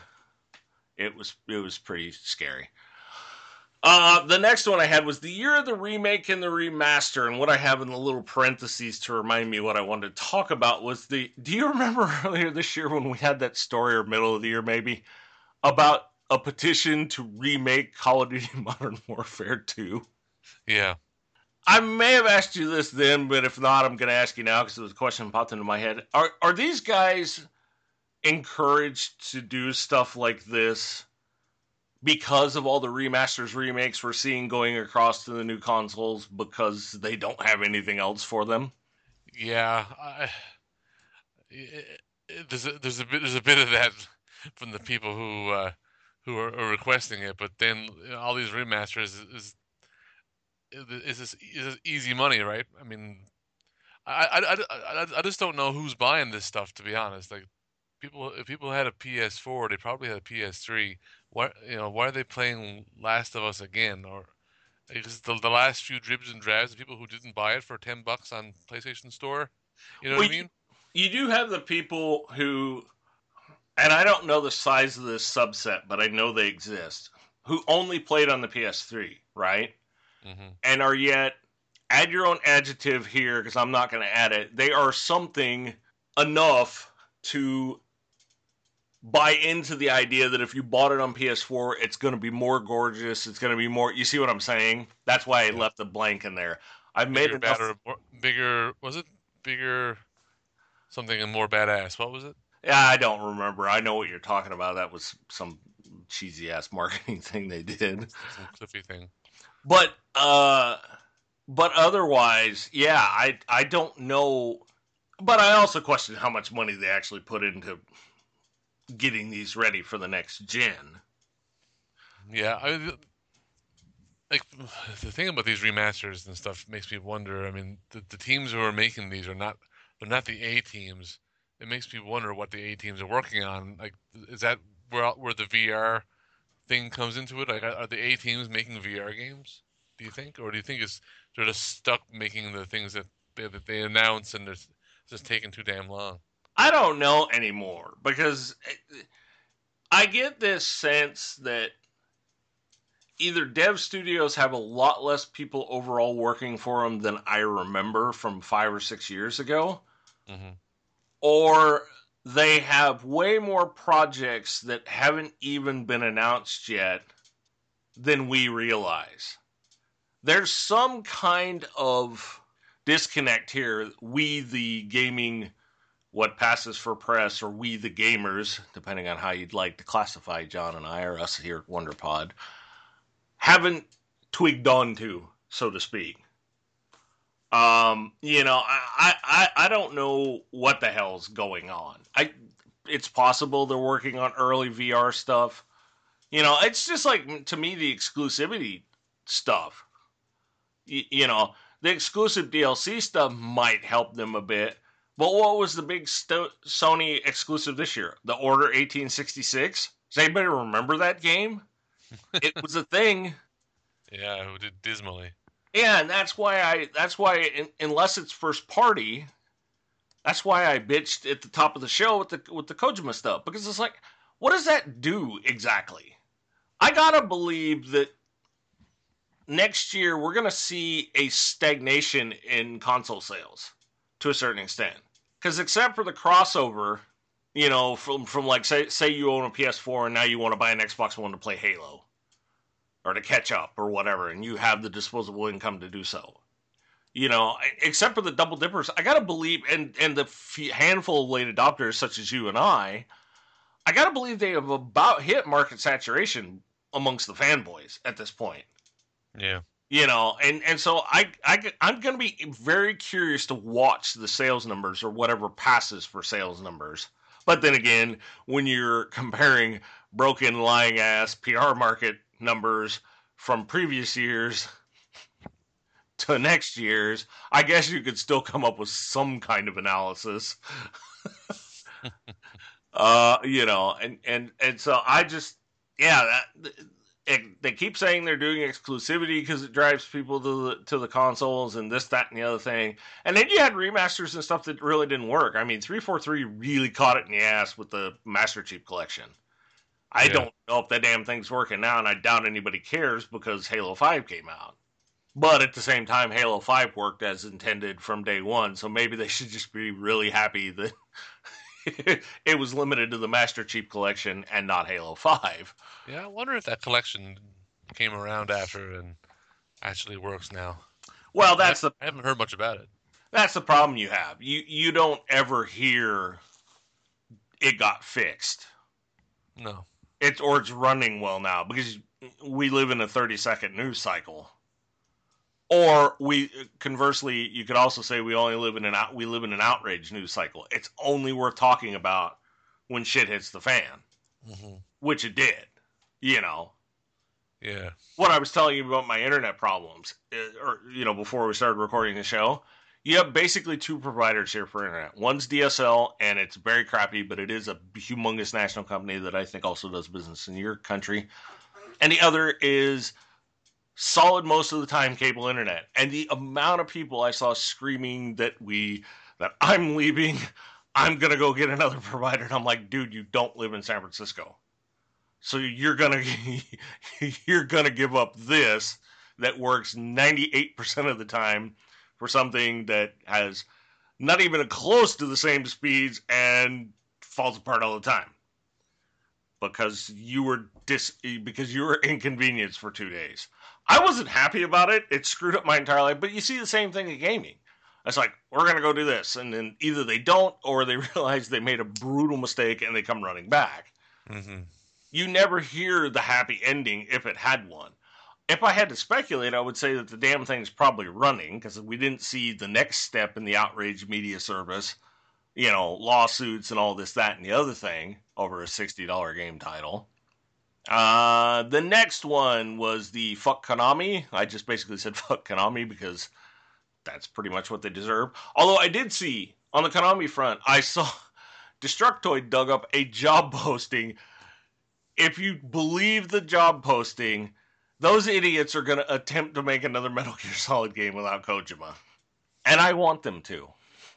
pretty scary. The next one I had was the year of the remake and the remaster, and what I have in the little parentheses to remind me what I wanted to talk about was do you remember earlier this year when we had that story, or middle of the year maybe, about a petition to remake Call of Duty Modern Warfare 2? Yeah. I may have asked you this then, but if not, I'm going to ask you now because it was a question that popped into my head. Are these guys encouraged to do stuff like this because of all the remasters, remakes we're seeing going across to the new consoles because they don't have anything else for them? Yeah, there's a bit of that from the people who are requesting it, but then all these remasters is easy money, right? I mean, I just don't know who's buying this stuff, to be honest. Like, if people had a PS4, they probably had a PS3. Why are they playing Last of Us again? Or is the last few dribs and drabs of people who didn't buy it for $10 on PlayStation Store? You know what I mean? You do have the people who, and I don't know the size of this subset, but I know they exist, who only played on the PS3, right? Mm-hmm. And are yet, add your own adjective here because I'm not going to add it, they are something enough to buy into the idea that if you bought it on PS4, it's going to be more gorgeous, it's going to be more, you see what I'm saying? That's why I left the blank in there. I've made it bigger, was it bigger, something and more badass? What was it? Yeah, I don't remember. I know what you're talking about. That was some cheesy ass marketing thing they did. Some cliffy thing. But otherwise, yeah, I don't know. But I also question how much money they actually put into getting these ready for the next gen. Yeah, like the thing about these remasters and stuff makes me wonder. I mean, the teams who are making these are not they're not the A teams. It makes me wonder what the A teams are working on. Like, is that where the VR thing comes into it? Like, are the A teams making VR games? Do you think, or do you think they're just stuck making the things that they announce and it's just taking too damn long? I don't know anymore because I get this sense that either dev studios have a lot less people overall working for them than I remember from 5 or 6 years ago, Hmm. or they have way more projects that haven't even been announced yet than we realize. There's some kind of disconnect here. We, the gaming, what passes for press, or we, the gamers, depending on how you'd like to classify John and I, or us here at WonderPod, haven't twigged on to, so to speak. I don't know what the hell's going on. It's possible they're working on early VR stuff. It's just like, to me, the exclusivity stuff. The exclusive DLC stuff might help them a bit. But what was the big Sony exclusive this year? The Order 1866? Does anybody remember that game? It was a thing. Yeah, who did dismally? Yeah, and unless it's first party, that's why I bitched at the top of the show with the Kojima stuff, because it's like, what does that do exactly? I gotta believe that next year we're gonna see a stagnation in console sales to a certain extent, because except for the crossover, from like, say you own a PS4 and now you want to buy an Xbox One to play Halo or to catch up or whatever, and you have the disposable income to do so. Except for the double dippers, I gotta believe, and the handful of late adopters such as you and I gotta believe they have about hit market saturation amongst the fanboys at this point. Yeah. And so I'm gonna be very curious to watch the sales numbers or whatever passes for sales numbers. But then again, when you're comparing broken, lying ass PR market numbers from previous years to next year's, I guess you could still come up with some kind of analysis. And so I just, yeah, they keep saying they're doing exclusivity because it drives people to the consoles and this, that, and the other thing. And then you had remasters and stuff that really didn't work. I mean, 343 really caught it in the ass with the Master Chief Collection. I Yeah. don't know if that damn thing's working now, and I doubt anybody cares because Halo 5 came out. But at the same time, Halo 5 worked as intended from day one, so maybe they should just be really happy that it was limited to the Master Chief Collection and not Halo 5. Yeah, I wonder if that collection came around after and actually works now. Well, I haven't heard much about it. that's the problem you have. You don't ever hear it got fixed. No. It's running well now because we live in a 30-second news cycle. Or we conversely, you could also say we live in an outrage news cycle. It's only worth talking about when shit hits the fan, Hmm. which it did. You know Yeah. what I was telling you about my internet problems, or before we started recording the show. You have basically two providers here for internet. One's DSL, and it's very crappy, but it is a humongous national company that I think also does business in your country. And the other is solid most of the time cable internet. And the amount of people I saw screaming that I'm leaving, I'm gonna go get another provider, and I'm like, dude, you don't live in San Francisco, so you're gonna give up this that works 98% of the time for something that has not even close to the same speeds and falls apart all the time because because you were inconvenienced for 2 days. I wasn't happy about it. It screwed up my entire life. But you see the same thing in gaming. It's like, we're gonna go do this, and then either they don't or they realize they made a brutal mistake and they come running back. Hmm. You never hear the happy ending if it had one. If I had to speculate, I would say that the damn thing's probably running because we didn't see the next step in the outrage media service, lawsuits and all this, that, and the other thing over a $60 game title. The next one was the Fuck Konami. I just basically said Fuck Konami because that's pretty much what they deserve. Although I did see on the Konami front, I saw Destructoid dug up a job posting. If you believe the job posting, those idiots are going to attempt to make another Metal Gear Solid game without Kojima. And I want them to.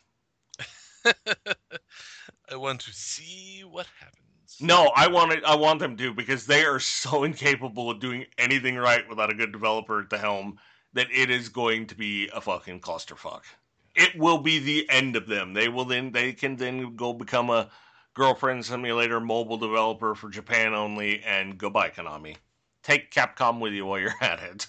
I want to see what happens. No, I want them to because they are so incapable of doing anything right without a good developer at the helm that it is going to be a fucking clusterfuck. It will be the end of them. They can then go become a girlfriend simulator mobile developer for Japan only and goodbye Konami. Take Capcom with you while you're at it.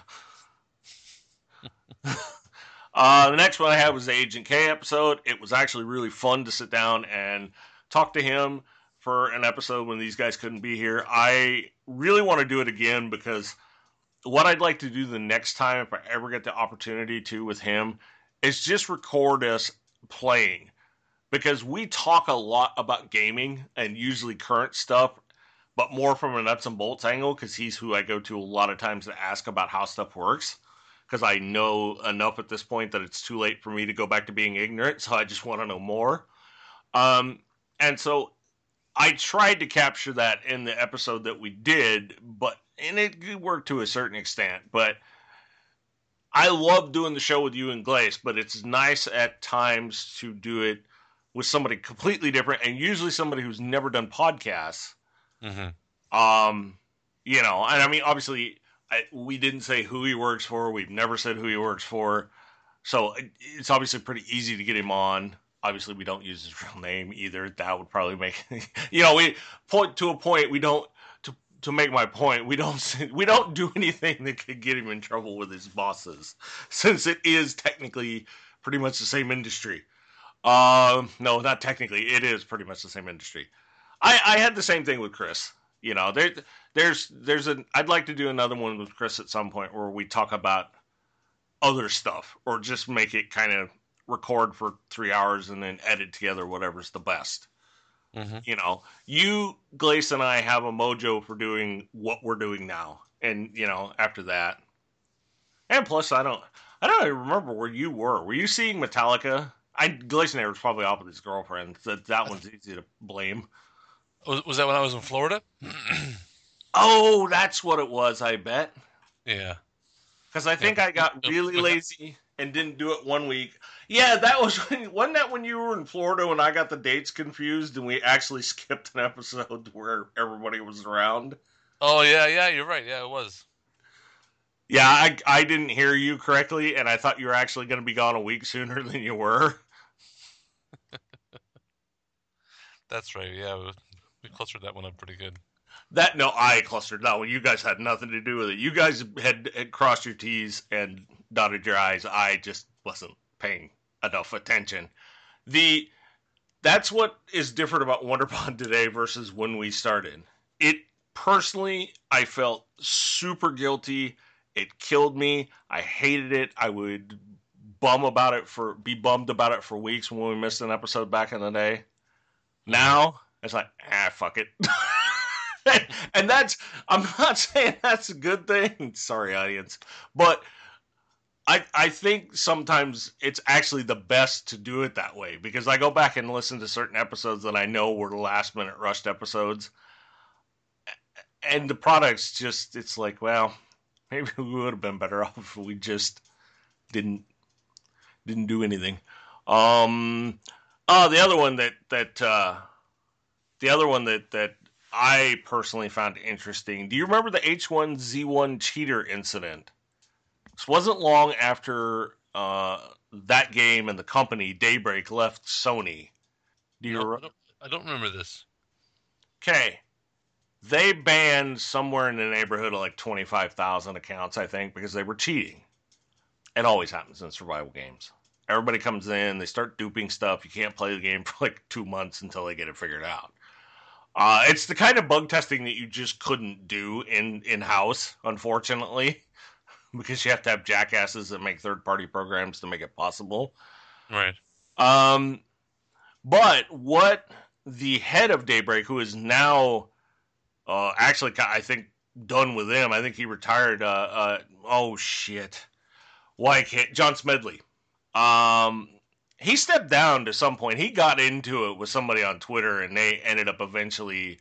The next one I had was the Agent K episode. It was actually really fun to sit down and talk to him for an episode when these guys couldn't be here. I really want to do it again because what I'd like to do the next time, if I ever get the opportunity to with him, is just record us playing. Because we talk a lot about gaming and usually current stuff, but more from a nuts and bolts angle because he's who I go to a lot of times to ask about how stuff works. Because I know enough at this point that it's too late for me to go back to being ignorant, so I just want to know more. And so I tried to capture that in the episode that we did, and it worked to a certain extent. But I love doing the show with you and Glace, but it's nice at times to do it with somebody completely different, and usually somebody who's never done podcasts. Mm-hmm. And I mean, obviously, we didn't say who he works for. We've never said who he works for. So it's obviously pretty easy to get him on. Obviously, we don't use his real name either. That would probably make, we point to a point. We don't, to make my point, we don't do anything that could get him in trouble with his bosses, since it is technically pretty much the same industry. No, not technically. It is pretty much the same industry. I had the same thing with Chris. I'd like to do another one with Chris at some point where we talk about other stuff or just make it kind of record for 3 hours and then edit together whatever's the best. Mm-hmm. You, Glace, and I have a mojo for doing what we're doing now. And, after that. And plus, I don't even remember where you were. Were you seeing Metallica? Glacier was probably off with his girlfriend. That one's easy to blame. Was that when I was in Florida? Oh, that's what it was, I bet. Yeah. Because I think I got really lazy and didn't do it 1 week. Yeah, that was wasn't that when you were in Florida when I got the dates confused and we actually skipped an episode where everybody was around? Oh, yeah, you're right. Yeah, it was. Yeah, I didn't hear you correctly, and I thought you were actually going to be gone a week sooner than you were. That's right, yeah. We clustered that one up pretty good. I clustered that one. You guys had nothing to do with it. You guys had crossed your T's and dotted your I's. I just wasn't paying enough attention. That's what is different about Wonderbond today versus when we started. Personally, I felt super guilty. It killed me. I hated it. I would be bummed about it for weeks when we missed an episode back in the day. Now, it's like, fuck it. And I'm not saying that's a good thing. Sorry, audience. But I think sometimes it's actually the best to do it that way because I go back and listen to certain episodes that I know were last minute rushed episodes. And the product's just, it's like, well, maybe we would have been better off if we just didn't do anything. The other one that I personally found interesting. Do you remember the H1Z1 cheater incident? This wasn't long after that game and the company Daybreak left Sony. I don't remember this. Okay. They banned somewhere in the neighborhood of like 25,000 accounts, I think, because they were cheating. It always happens in survival games. Everybody comes in, they start duping stuff. You can't play the game for like 2 months until they get it figured out. It's the kind of bug testing that you just couldn't do in-house, unfortunately, because you have to have jackasses that make third-party programs to make it possible. Right. But what the head of Daybreak, who is now Actually, I think done with him. I think he retired. Oh shit, why can't John Smedley? Um, he stepped down to some point. He got into it with somebody on Twitter, and they ended up eventually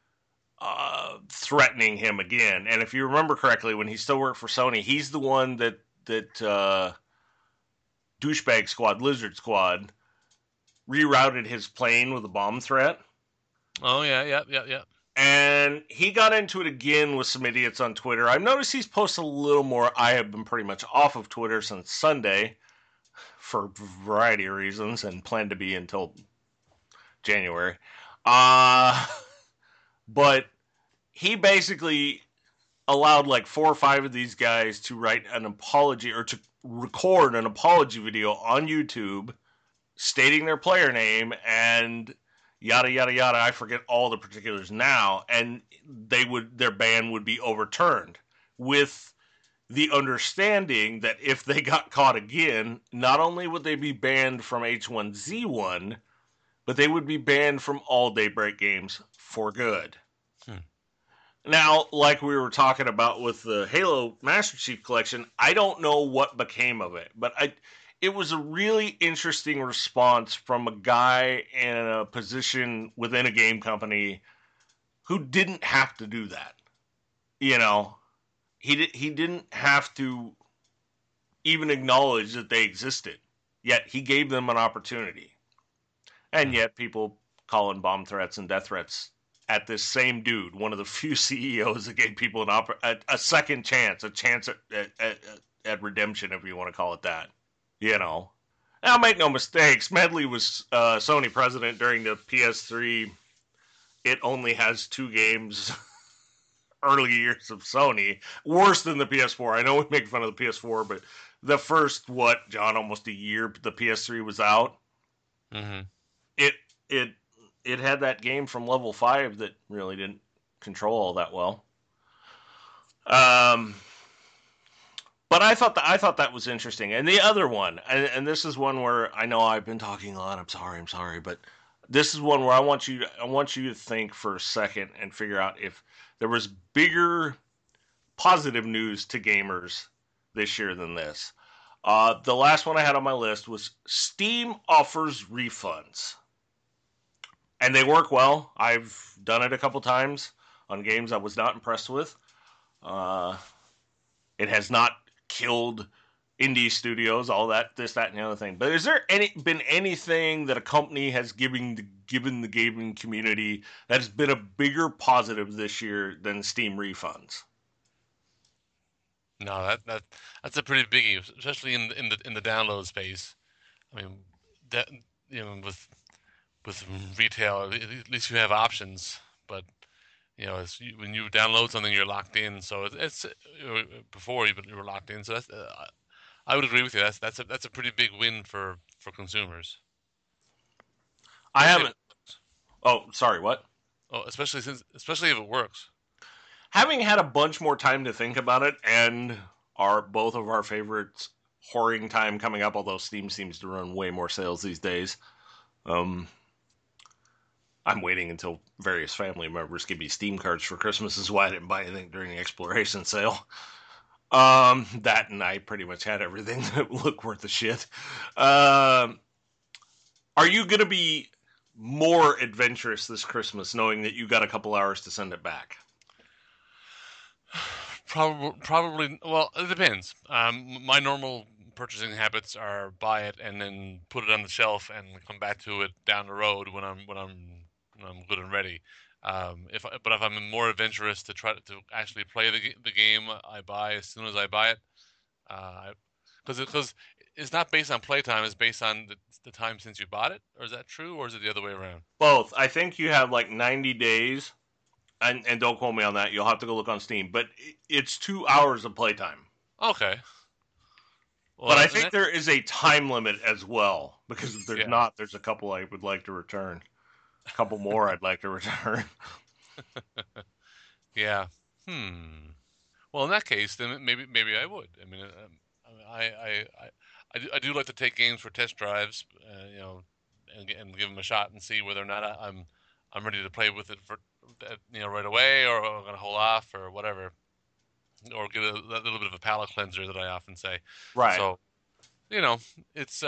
threatening him again. And if you remember correctly, when he still worked for Sony, he's the one that douchebag squad, Lizard Squad, rerouted his plane with a bomb threat. Oh yeah, yeah, yeah, yeah. And he got into it again with some idiots on Twitter. I've noticed he's posted a little more. I have been pretty much off of Twitter since Sunday for a variety of reasons and plan to be until January. Uh, but he basically allowed like 4 or 5 of these guys to write an apology or to record an apology video on YouTube stating their player name and yada yada yada. I forget all the particulars now, and their ban would be overturned with the understanding that if they got caught again, not only would they be banned from H1Z1, but they would be banned from all Daybreak games for good. Now, like we were talking about with the Halo Master Chief Collection, I don't know what became of it, but it was a really interesting response from a guy in a position within a game company who didn't have to do that. You know, he didn't have to even acknowledge that they existed, yet he gave them an opportunity. And yet people calling bomb threats and death threats at this same dude, one of the few CEOs that gave people a second chance, a chance at redemption, if you want to call it that. You know. Now, make no mistake, Smedley was Sony president during the PS3. It only has 2 games early years of Sony. Worse than the PS4. I know we make fun of the PS4, but the first, John, almost a year the PS3 was out. Mm-hmm. It it it had that game from Level 5 that really didn't control all that well. But I thought that was interesting. And the other one, and this is one where I know I've been talking a lot. I'm sorry, but this is one where I want you to think for a second and figure out if there was bigger positive news to gamers this year than this. The last one I had on my list was Steam offers refunds. And they work well. I've done it a couple times on games I was not impressed with. It has not killed indie studios, all that, this, that, and the other thing. But is there been anything that a company has given the gaming community that has been a bigger positive this year than Steam refunds? No, that's a pretty biggie, especially in the download space. I mean, that with retail, at least you have options. But when you download something, you're locked in. So it's before you were locked in. So I would agree with you. That's a pretty big win for consumers. I Especially haven't. Oh, sorry. What? especially if it works. Having had a bunch more time to think about it, and both of our favorites whoring time coming up, although Steam seems to run way more sales these days. Um, I'm waiting until various family members give me Steam cards for Christmas. Is why I didn't buy anything during the exploration sale. That and I pretty much had everything that looked worth the shit. Are you gonna be more adventurous this Christmas, knowing that you got a couple hours to send it back? Probably. Well, it depends. My normal purchasing habits are buy it and then put it on the shelf and come back to it down the road when I'm good and ready. But if I'm more adventurous to try to actually play the game I buy as soon as I buy it, because it's not based on playtime, it's based on the time since you bought it. Or is that true, or is it the other way around? Both. I think you have like 90 days, and don't quote me on that. You'll have to go look on Steam, but it's 2 hours of playtime. Okay. But Well, I think there is a time limit as well, because if there's yeah. not, there's a couple I would like to return. A couple more I'd like to return. Yeah. Well, in that case, then maybe I would. I mean, I do like to take games for test drives, and give them a shot and see whether or not I'm ready to play with it for right away, or I'm gonna hold off or whatever, or get a little bit of a palate cleanser that I often say. Right. So you know, it's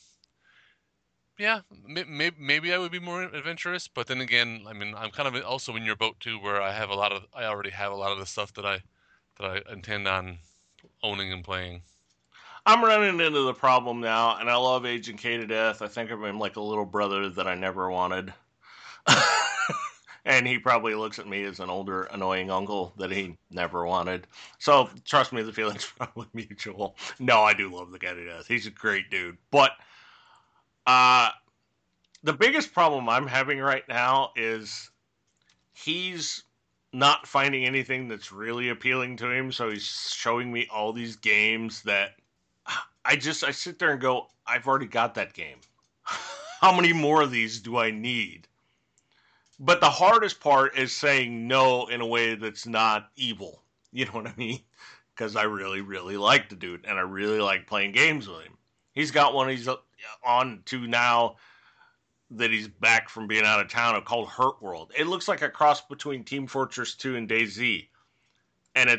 yeah, maybe I would be more adventurous, but then again, I mean, I'm kind of also in your boat too, where I already have a lot of the stuff that I intend on owning and playing. I'm running into the problem now, and I love Agent K to death. I think of him like a little brother that I never wanted. And he probably looks at me as an older, annoying uncle that he never wanted. So trust me, the feeling's probably mutual. No, I do love the guy to death. He's a great dude. But uh, the biggest problem I'm having right now is he's not finding anything that's really appealing to him. So he's showing me all these games that I sit there and go, I've already got that game. How many more of these do I need? But the hardest part is saying no in a way that's not evil. You know what I mean? Because I really, really like the dude, and I really like playing games with him. He's got one he's on to now that he's back from being out of town called Hurt World. It looks like a cross between Team Fortress 2 and DayZ, and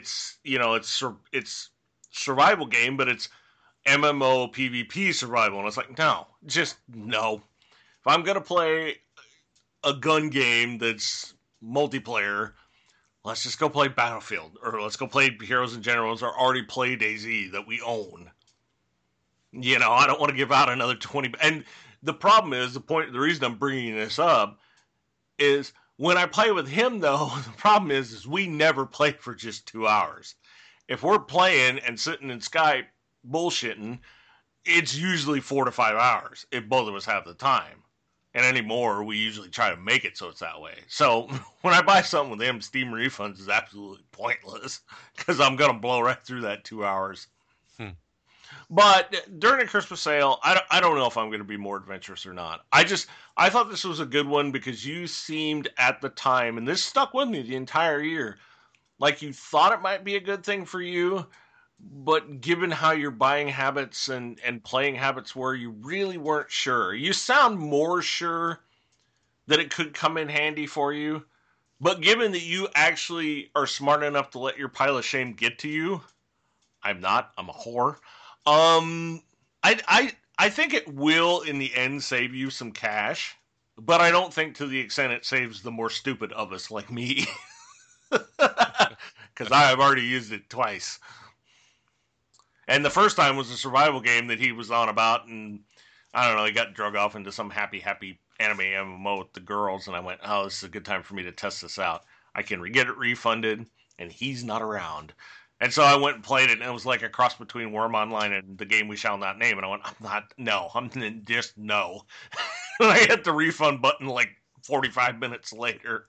it's survival game, but it's MMO PvP survival, and it's like no, just no. If I'm gonna play a gun game that's multiplayer, let's just go play Battlefield, or let's go play Heroes and Generals, or already play DayZ that we own. I don't want to give out another 20. And the problem is, the reason I'm bringing this up is when I play with him, though, the problem is we never play for just 2 hours. If we're playing and sitting in Skype bullshitting, it's usually 4 to 5 hours if both of us have the time. And anymore, we usually try to make it so it's that way. So when I buy something with him, Steam refunds is absolutely pointless because I'm going to blow right through that 2 hours. Hmm. But during the Christmas sale, I don't know if I'm going to be more adventurous or not. I thought this was a good one because you seemed at the time, and this stuck with me the entire year, like you thought it might be a good thing for you, but given how your buying habits and playing habits were, you really weren't sure. You sound more sure that it could come in handy for you, but given that you actually are smart enough to let your pile of shame get to you, I'm not. I'm a whore. Um, I think it will in the end save you some cash, but I don't think to the extent it saves the more stupid of us like me, because I have already used it twice. And the first time was a survival game that he was on about, and I don't know, he got drug off into some happy anime MMO with the girls, and I went, oh, this is a good time for me to test this out. I can get it refunded, and he's not around. And so I went and played it, and it was like a cross between Worm Online and the game we shall not name. And I went, I'm just no. And I hit the refund button like 45 minutes later.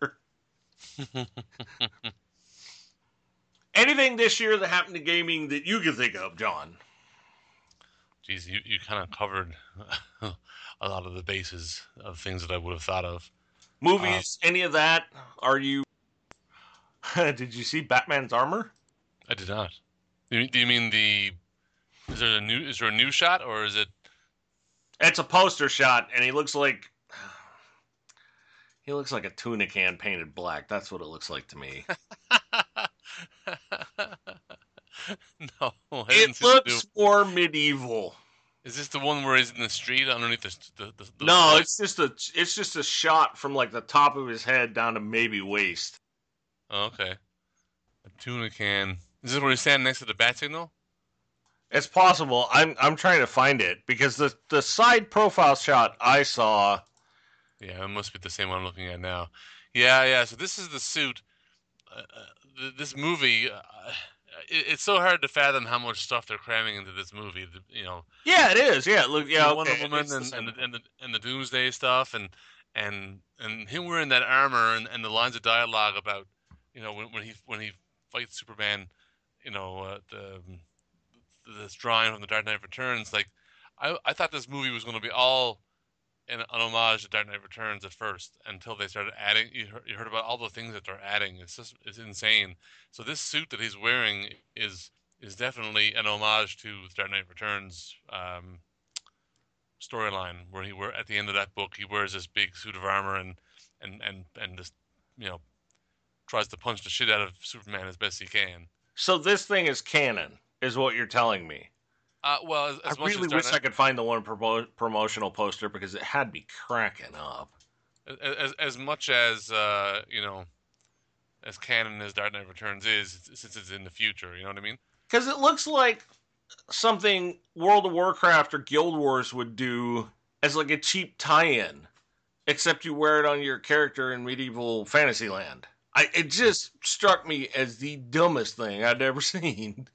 Anything this year that happened to gaming that you can think of, John? Geez, you kind of covered a lot of the bases of things that I would have thought of. Movies, any of that? Are you? Did you see Batman's armor? I did not. Do you mean the? Is there a new shot or is it? It's a poster shot, and he looks like a tuna can painted black. That's what it looks like to me. No, I It didn't see the new. looks more medieval. Is this the one where he's in the street underneath the No, light? it's just a shot from like the top of his head down to maybe waist. Oh, okay, a tuna can. Is this where he's standing next to the bat signal? It's possible. I'm trying to find it because the side profile shot I saw. Yeah, it must be the same one I'm looking at now. Yeah, yeah. So this is the suit. This movie. It's so hard to fathom how much stuff they're cramming into this movie. Yeah, it is. Yeah, look. Yeah, The Wonder okay. Woman It's the same. and the Doomsday stuff and him wearing that armor and the lines of dialogue about when he fights Superman, this drawing from the Dark Knight Returns. Like I thought this movie was going to be all an homage to Dark Knight Returns at first until they started adding. You heard about all the things that they're adding. It's insane. So this suit that he's wearing is definitely an homage to the Dark Knight Returns storyline where at the end of that book he wears this big suit of armor and just you know tries to punch the shit out of Superman as best he can. So this thing is canon, is what you're telling me. Well, I as much as really Dark wish I Knight, could find the one promotional poster because it had me cracking up. as much as as canon as Dark Knight Returns is, since it's in the future. You know what I mean? Because it looks like something World of Warcraft or Guild Wars would do as like a cheap tie-in, except you wear it on your character in medieval Fantasyland. It just struck me as the dumbest thing I'd ever seen.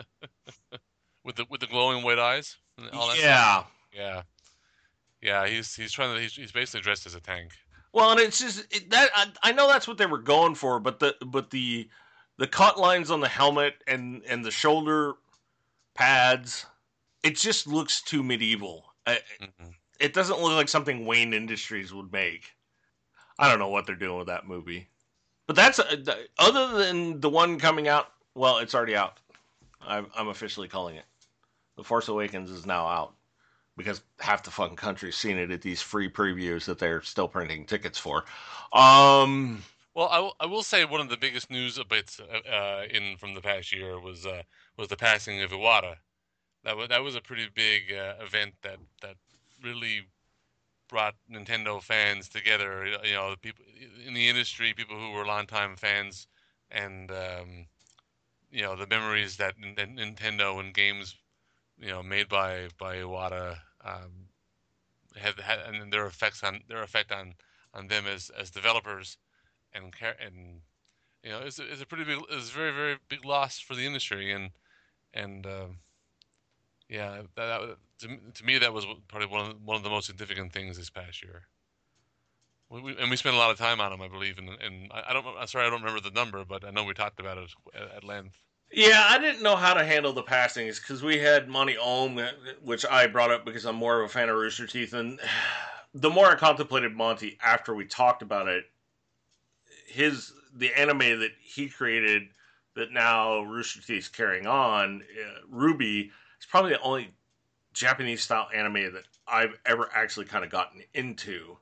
With the glowing white eyes and all that stuff. Yeah. Yeah, yeah. He's trying to he's basically dressed as a tank. Well, and it's just that I know that's what they were going for, but the cut lines on the helmet and the shoulder pads, it just looks too medieval. Hmm. It doesn't look like something Wayne Industries would make. I don't know what they're doing with that movie, but that's other than the one coming out. Well, it's already out. I'm officially calling it. The Force Awakens is now out because half the fucking country's seen it at these free previews that they're still printing tickets for. Um, Well, I will say one of the biggest news bits in from the past year was the passing of Iwata. That was a pretty big event that really brought Nintendo fans together. You know, the people in the industry, people who were longtime fans, and the memories that Nintendo and games made by Iwata have had, and their effect on them as developers and it's a pretty big, it's a very very big loss for the industry and yeah, to me that was probably one of the most significant things this past year. We spent a lot of time on him, I believe, and I don't. I'm sorry, I don't remember the number, but I know we talked about it at length. yeah, I didn't know how to handle the passings because we had Monty Ohm, which I brought up because I'm more of a fan of Rooster Teeth, and the more I contemplated Monty after we talked about it, the anime that he created that now Rooster Teeth's carrying on, Ruby, is probably the only Japanese style anime that I've ever actually kind of gotten into.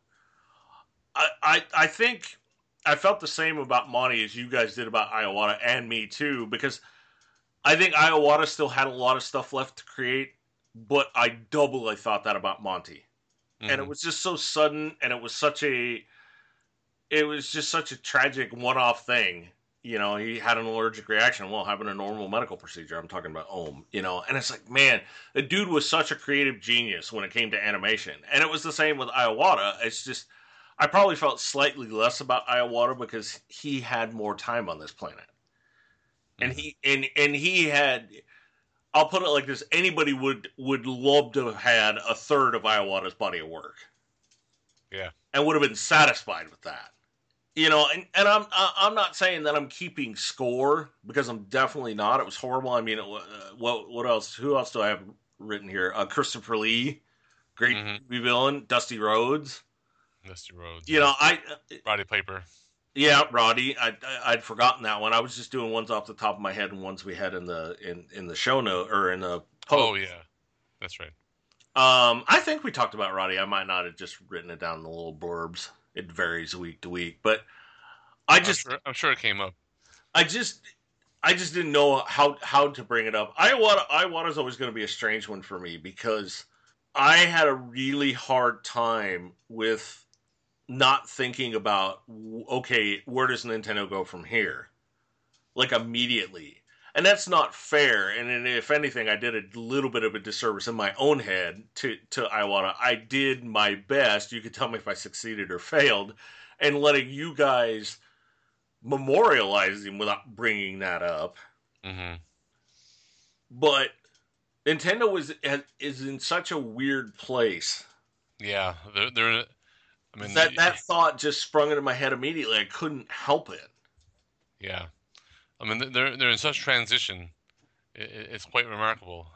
I think I felt the same about Monty as you guys did about Iowata, and me too, because I think Iowata still had a lot of stuff left to create, but I doubly thought that about Monty. And it Hmm. was just so sudden, and it was just such a tragic one-off thing. You know, he had an allergic reaction while having a normal medical procedure. I'm talking about Ohm, and it's like, man, the dude was such a creative genius when it came to animation. And it was the same with Iowata. It's just, I probably felt slightly less about Iowata because he had more time on this planet. And Hmm. he had, I'll put it like this, anybody would love to have had a third of Iowata's body of work Yeah. and would have been satisfied with that. And I'm not saying that I'm keeping score because I'm definitely not. It was horrible. I mean, what else? Who else do I have written here? Christopher Lee, great Hmm. villain. Dusty Rhodes. Mr. Rhodes, You yeah. know, I Roddy Piper. yeah, Roddy. I'd forgotten that one. I was just doing ones off the top of my head and ones we had in the show note or in the post. Oh yeah, that's right. I think we talked about Roddy. I might not have just written it down in the little blurbs. It varies week to week, but I just I'm sure it came up. I just I just didn't know how to bring it up. Iwata is always going to be a strange one for me because I had a really hard time with not thinking about okay, where does Nintendo go from here? Like immediately. And that's not fair. And if anything, I did a little bit of a disservice in my own head to Iwata. I did my best. You could tell me if I succeeded or failed, and letting you guys memorialize him without bringing that up. Hmm. But Nintendo is in such a weird place Yeah, they're. I mean, that that thought just sprung into my head immediately. I couldn't help it. yeah. I mean, they're in such transition. It's quite remarkable.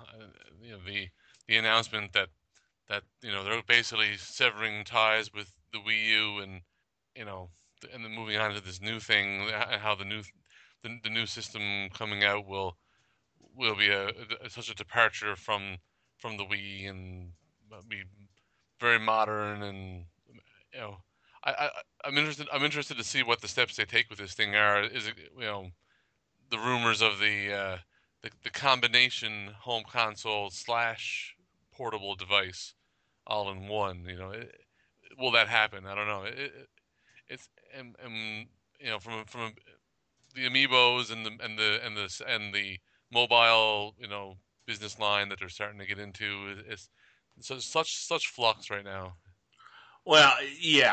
The announcement that they're basically severing ties with the Wii U and you know and then moving on to this new thing. How the new system coming out will be such a departure from the Wii and be. very modern, and you know, I'm interested to see what the steps they take with this thing are. Is it, the rumors of the combination home console slash portable device all in one. Will that happen? I don't know. It's and from the amiibos and the mobile business line that they're starting to get into is so such flux right now. Well, yeah,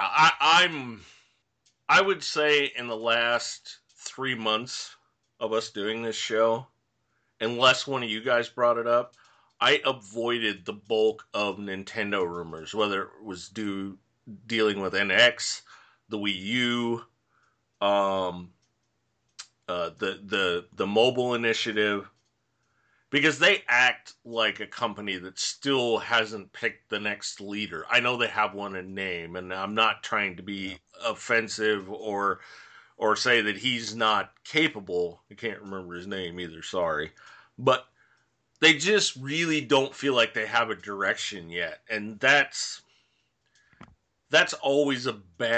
I would say in the last 3 months of us doing this show, unless one of you guys brought it up, I avoided the bulk of Nintendo rumors, whether it was dealing with NX, the Wii U, um, the mobile initiative, because they act like a company that still hasn't picked the next leader. I know they have one in name, and I'm not trying to Yeah. be offensive or say that he's not capable. I can't remember his name either. Sorry, but they just really don't feel like they have a direction yet, and that's always a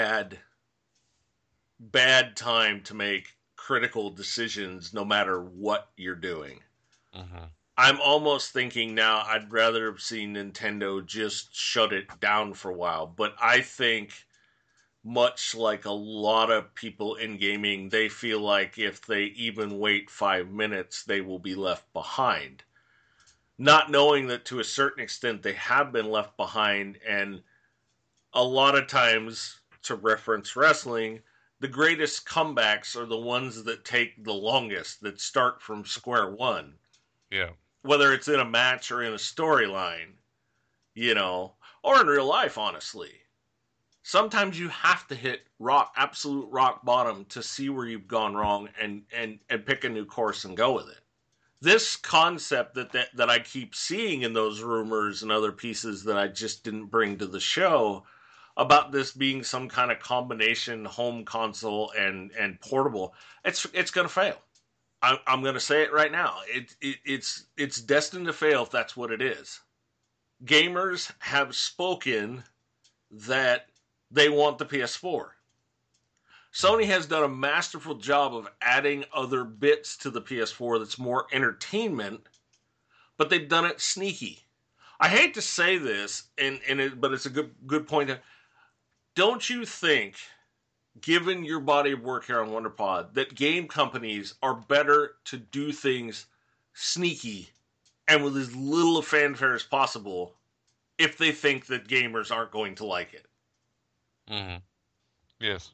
bad time to make critical decisions, no matter what you're doing. Hmm. I'm almost thinking now I'd rather have seen Nintendo just shut it down for a while. But I think, much like a lot of people in gaming, they feel like if they even wait 5 minutes, they will be left behind. Not knowing that to a certain extent they have been left behind, and a lot of times, to reference wrestling, the greatest comebacks are the ones that take the longest, that start from square one, Yeah. whether it's in a match or in a storyline, or in real life, honestly. Sometimes you have to hit absolute rock bottom to see where you've gone wrong and pick a new course and go with it. This concept that I keep seeing in those rumors and other pieces that I just didn't bring to the show about this being some kind of combination home console and portable, it's going to fail. I'm going to say it right now. It's destined to fail if that's what it is. Gamers have spoken that they want the PS4. Sony Hmm. has done a masterful job of adding other bits to the PS4 that's more entertainment, but they've done it sneaky. I hate to say this, but it's a good point. Don't you think, given your body of work here on WonderPod, that game companies are better to do things sneaky and with as little fanfare as possible if they think that gamers aren't going to like it? Hmm. Yes.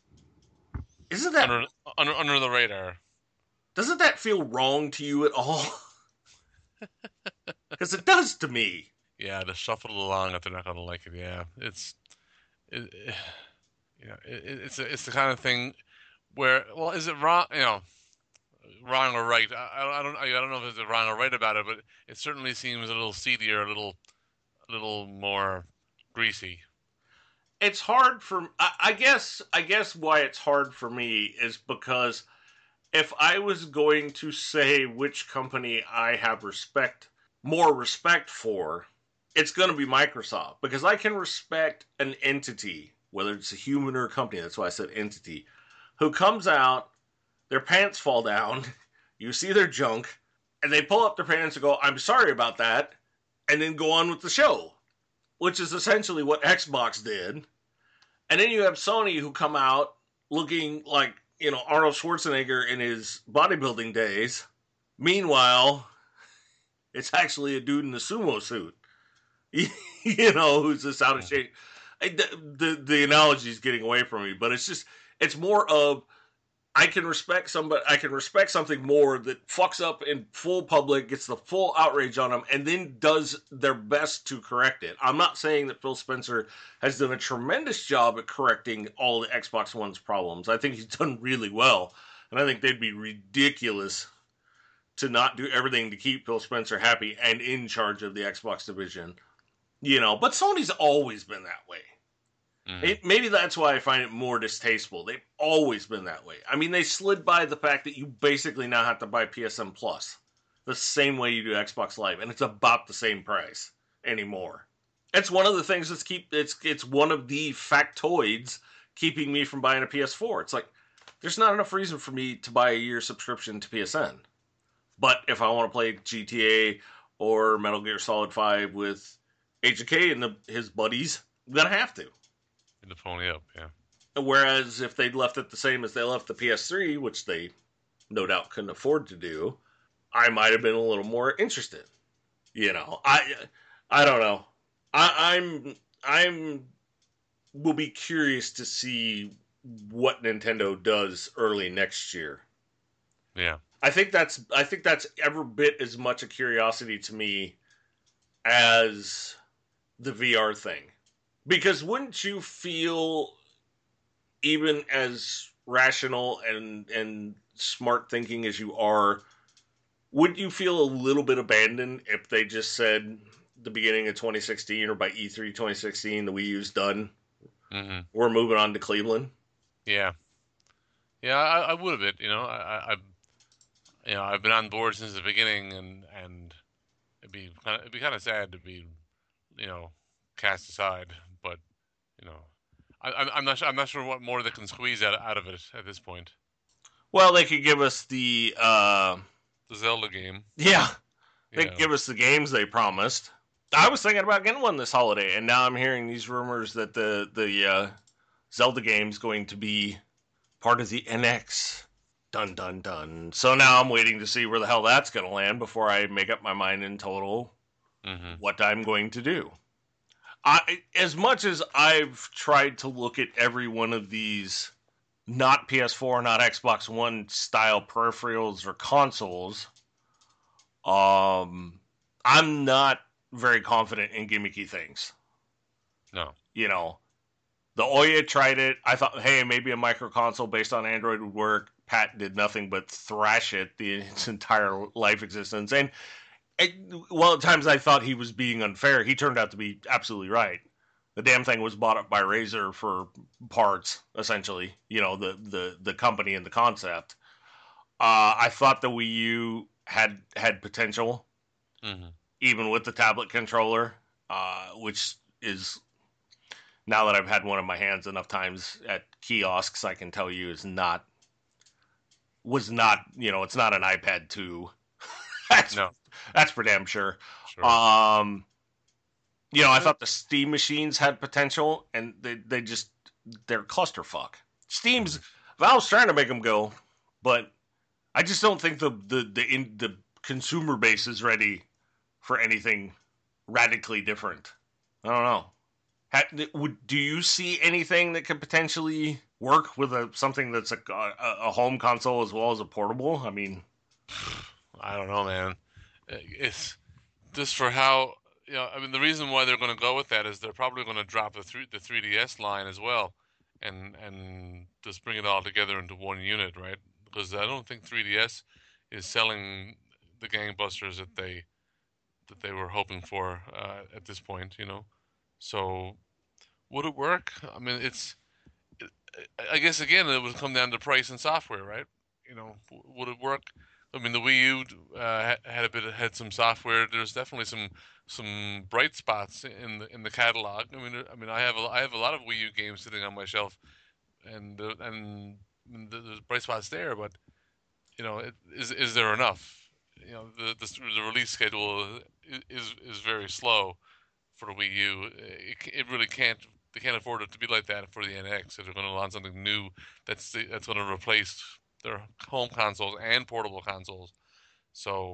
Isn't that Under the radar. doesn't that feel wrong to you at all? Because it does to me. Yeah, to shuffle it along if they're not gonna like it. Yeah, it it's the kind of thing where, well, is it wrong? Wrong or right? I don't know if it's wrong or right about it, but it certainly seems a little seedier, a little more greasy. It's hard for I guess why it's hard for me is because if I was going to say which company I have more respect for, it's going to be Microsoft, because I can respect an entity, whether it's a human or a company. That's why I said entity, who comes out, their pants fall down, you see their junk, and they pull up their pants and go, "I'm sorry about that," and then go on with the show, which is essentially what Xbox did. And then you have Sony, who come out looking like, Arnold Schwarzenegger in his bodybuilding days. Meanwhile, it's actually a dude in a sumo suit, who's just out of Hmm. shape. The analogy is getting away from me, but it's more of, I can respect something more that fucks up in full public, gets the full outrage on them, and then does their best to correct it. I'm not saying that Phil Spencer has done a tremendous job at correcting all the Xbox One's problems. I think he's done really well, and I think they'd be ridiculous to not do everything to keep Phil Spencer happy and in charge of the Xbox division. But Sony's always been that way. Hmm. Maybe that's why I find it more distasteful. They've always been that way. I mean, they slid by the fact that you basically now have to buy PSN Plus the same way you do Xbox Live, and it's about the same price anymore. It's one of the things that's it's one of the factoids keeping me from buying a PS4. It's like there's not enough reason for me to buy a year subscription to PSN. But if I want to play GTA or Metal Gear Solid 5 with HK and his buddies, I'm gonna have to. In the pony up, yeah. Whereas if they'd left it the same as they left the PS3, which they no doubt couldn't afford to do, I might have been a little more interested. I don't know. I'm will be curious to see what Nintendo does early next year. Yeah. I think that's every bit as much a curiosity to me as the VR thing. Because wouldn't you feel even as rational and smart thinking as you are, would you feel a little bit abandoned if they just said the beginning of 2016 or by E3 2016 the Wii U's done? Hmm. We're moving on to Cleveland. Yeah. Yeah, I would have been. I've been on board since the beginning, and it'd be kind of sad to be, you know, cast aside. But you know, I'm not sure what more they can squeeze out of it at this point. Well, they could give us the The Zelda game, yeah, you they could know. give us the games they promised. I was thinking about getting one this holiday, and now I'm hearing these rumors that the Zelda game's going to be part of the NX. Dun dun dun. So now I'm waiting to see where the hell that's going to land before I make up my mind in total Hmm. what I'm going to do. As much as I've tried to look at every one of these not PS4, not Xbox One style peripherals or consoles, um, I'm not very confident in gimmicky things. No. You know, the Oya tried it. I thought, hey, maybe a micro console based on Android would work. Pat did nothing but thrash it its entire life existence. And well, at times I thought he was being unfair. He turned out to be absolutely right. The damn thing was bought up by Razer for parts, essentially. The company and the concept. I thought the Wii U had potential, Hmm. even with the tablet controller, which is now that I've had one in my hands enough times at kiosks, I can tell you is not was not it's not an iPad 2. that's No. that's for damn sure. Sure. Um, I Uh, thought the Steam machines had potential, and they're clusterfuck. Steam's mhm. Valve's trying to make them go, but I just don't think the consumer base is ready for anything radically different. I don't know. Do you see anything that could potentially work with something that's a home console as well as a portable? I mean, I don't know, man. It's just for how I mean, the reason why they're going to go with that is they're probably going to drop the 3DS line as well, and just bring it all together into one unit, right? Because I don't think 3DS is selling the gangbusters that they were hoping for at this point, you know. So would it work? I mean, I guess again it would come down to price and software, right? You know, would it work? I mean, the Wii U had some software. There's definitely some bright spots in the catalog. I mean, I have a lot of Wii U games sitting on my shelf, and there's bright spots there. But is there enough? The release schedule is very slow for the Wii U. It really can't. They can't afford it to be like that for the NX. If they're going to launch something new, that's going to replace their home consoles and portable consoles. So,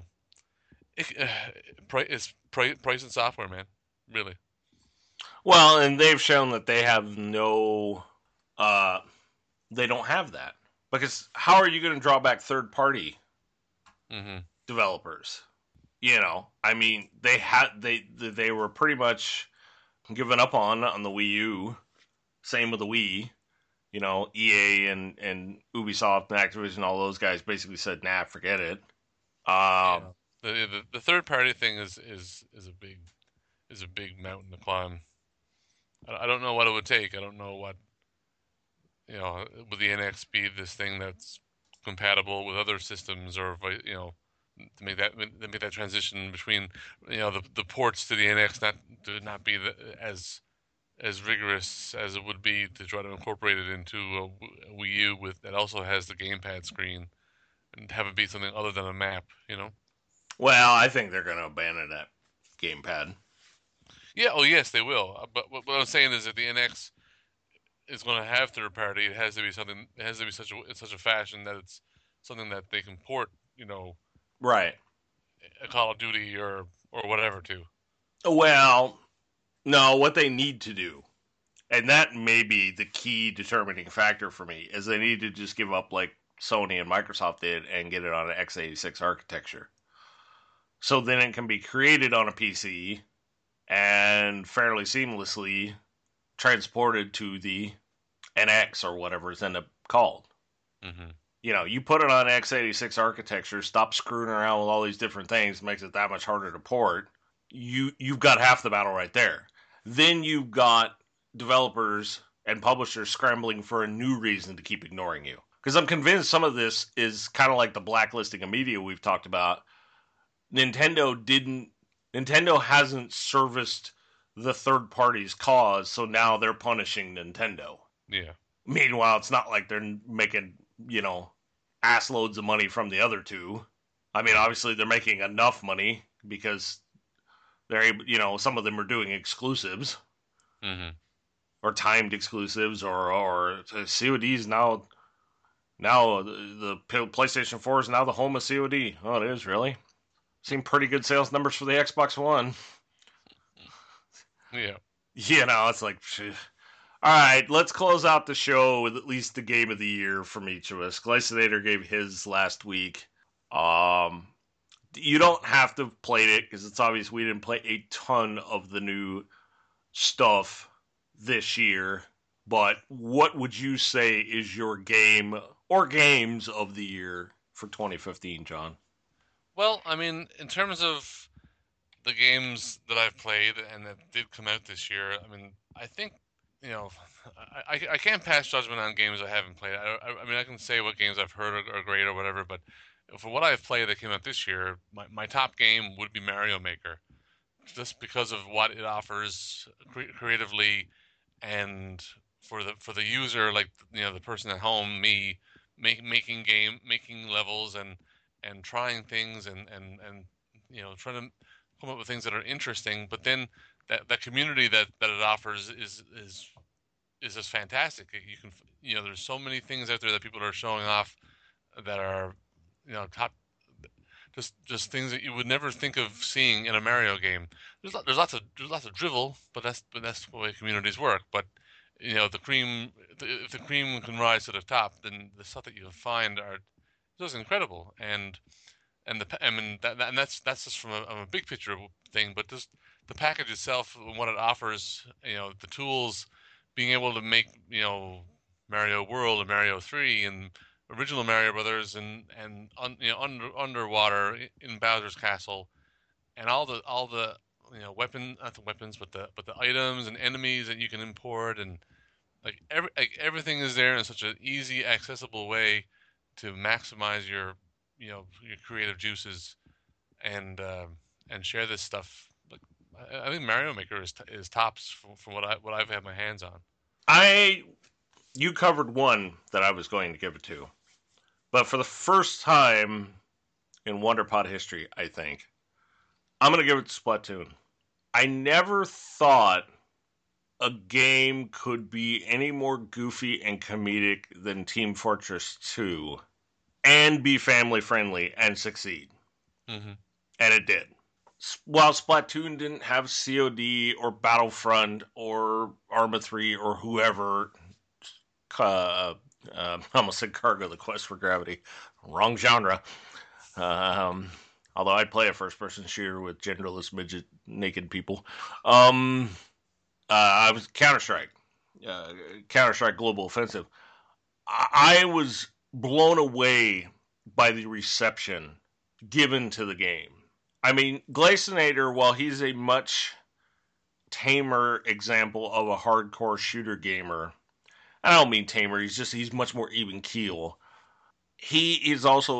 price and software, man. Really. well, and they've shown that they have no, uh, they don't have that because how are you going to draw back third party Mm-hmm. developers? I mean, they were pretty much given up on the Wii U. Same with the Wii. EA and Ubisoft and Activision, all those guys basically said, "Nah, forget it." Um, Yeah. The third party thing is a big mountain to climb. I don't know what it would take. I don't know what would the NX be this thing that's compatible with other systems or to make that transition between the ports to the NX not be as rigorous as it would be to try to incorporate it into a Wii U that also has the gamepad screen and have it be something other than a map. Well, I think they're going to abandon that gamepad. Yeah. Oh, yes, they will. But what I'm saying is that the NX is going to have third party. It has to be something. It has to be in such a fashion that it's something that they can port. Right. A Call of Duty or whatever to. Well, no, what they need to do, and that may be the key determining factor for me, is they need to just give up like Sony and Microsoft did and get it on an x86 architecture. So then it can be created on a PC and fairly seamlessly transported to the NX or whatever it's end up called. Mm-hmm. You put it on x86 architecture, stop screwing around with all these different things, makes it that much harder to port. You've got half the battle right there. Then you've got developers and publishers scrambling for a new reason to keep ignoring you. Because I'm convinced some of this is kind of like the blacklisting of media we've talked about. Nintendo hasn't serviced the third party's cause, so now they're punishing Nintendo. Yeah. Meanwhile, it's not like they're making, ass loads of money from the other two. I mean, obviously they're making enough money because they're able, some of them are doing exclusives. Mm-hmm. Or timed exclusives, or CODs now. Now the PlayStation 4 is now the home of COD. Oh, it is really. Seen pretty good sales numbers for the Xbox One. Yeah. It's like, phew. All right, let's close out the show with at least the game of the year from each of us. Glycinator gave his last week. You don't have to have played it because it's obvious we didn't play a ton of the new stuff this year. But what would you say is your game or games of the year for 2015, John? Well, I mean, in terms of the games that I've played and that did come out this year, I mean, I think you know, I can't pass judgment on games I haven't played. I mean, I can say what games I've heard are great or whatever, but for what I've played that came out this year, my top game would be Mario Maker, just because of what it offers creatively and for the user, like the person at home, me, making levels and trying things and trying to come up with things that are interesting, but then that community that it offers is just fantastic. You can there's so many things out there that people are showing off that are top, just things that you would never think of seeing in a Mario game. There's lots of drivel, but that's the way communities work. But if the cream can rise to the top, then the stuff that you can find are just incredible. I mean that's just from a big picture thing, but just the package itself and what it offers, the tools, being able to make Mario World and Mario 3 and original Mario Brothers and underwater in Bowser's Castle, and all the not the weapons, but the items and enemies that you can import, and everything is there in such an easy, accessible way to maximize your creative juices and share this stuff. Like, I think Mario Maker is tops from what I've had my hands on. You covered one that I was going to give it to, but for the first time in WonderPod history, I think I'm going to give it to Splatoon. I never thought a game could be any more goofy and comedic than Team Fortress 2 and be family friendly and succeed. Mm-hmm. And it did. While Splatoon didn't have COD or Battlefront or Arma 3 or whoever, I almost said Cargo, the Quest for Gravity. Wrong genre. Although I'd play a first-person shooter with genderless midget naked people. I was Counter-Strike. Counter-Strike Global Offensive. I was blown away by the reception given to the game. I mean, Glycinator, while he's a much tamer example of a hardcore shooter gamer, I don't mean tamer, he's much more even keel. He is also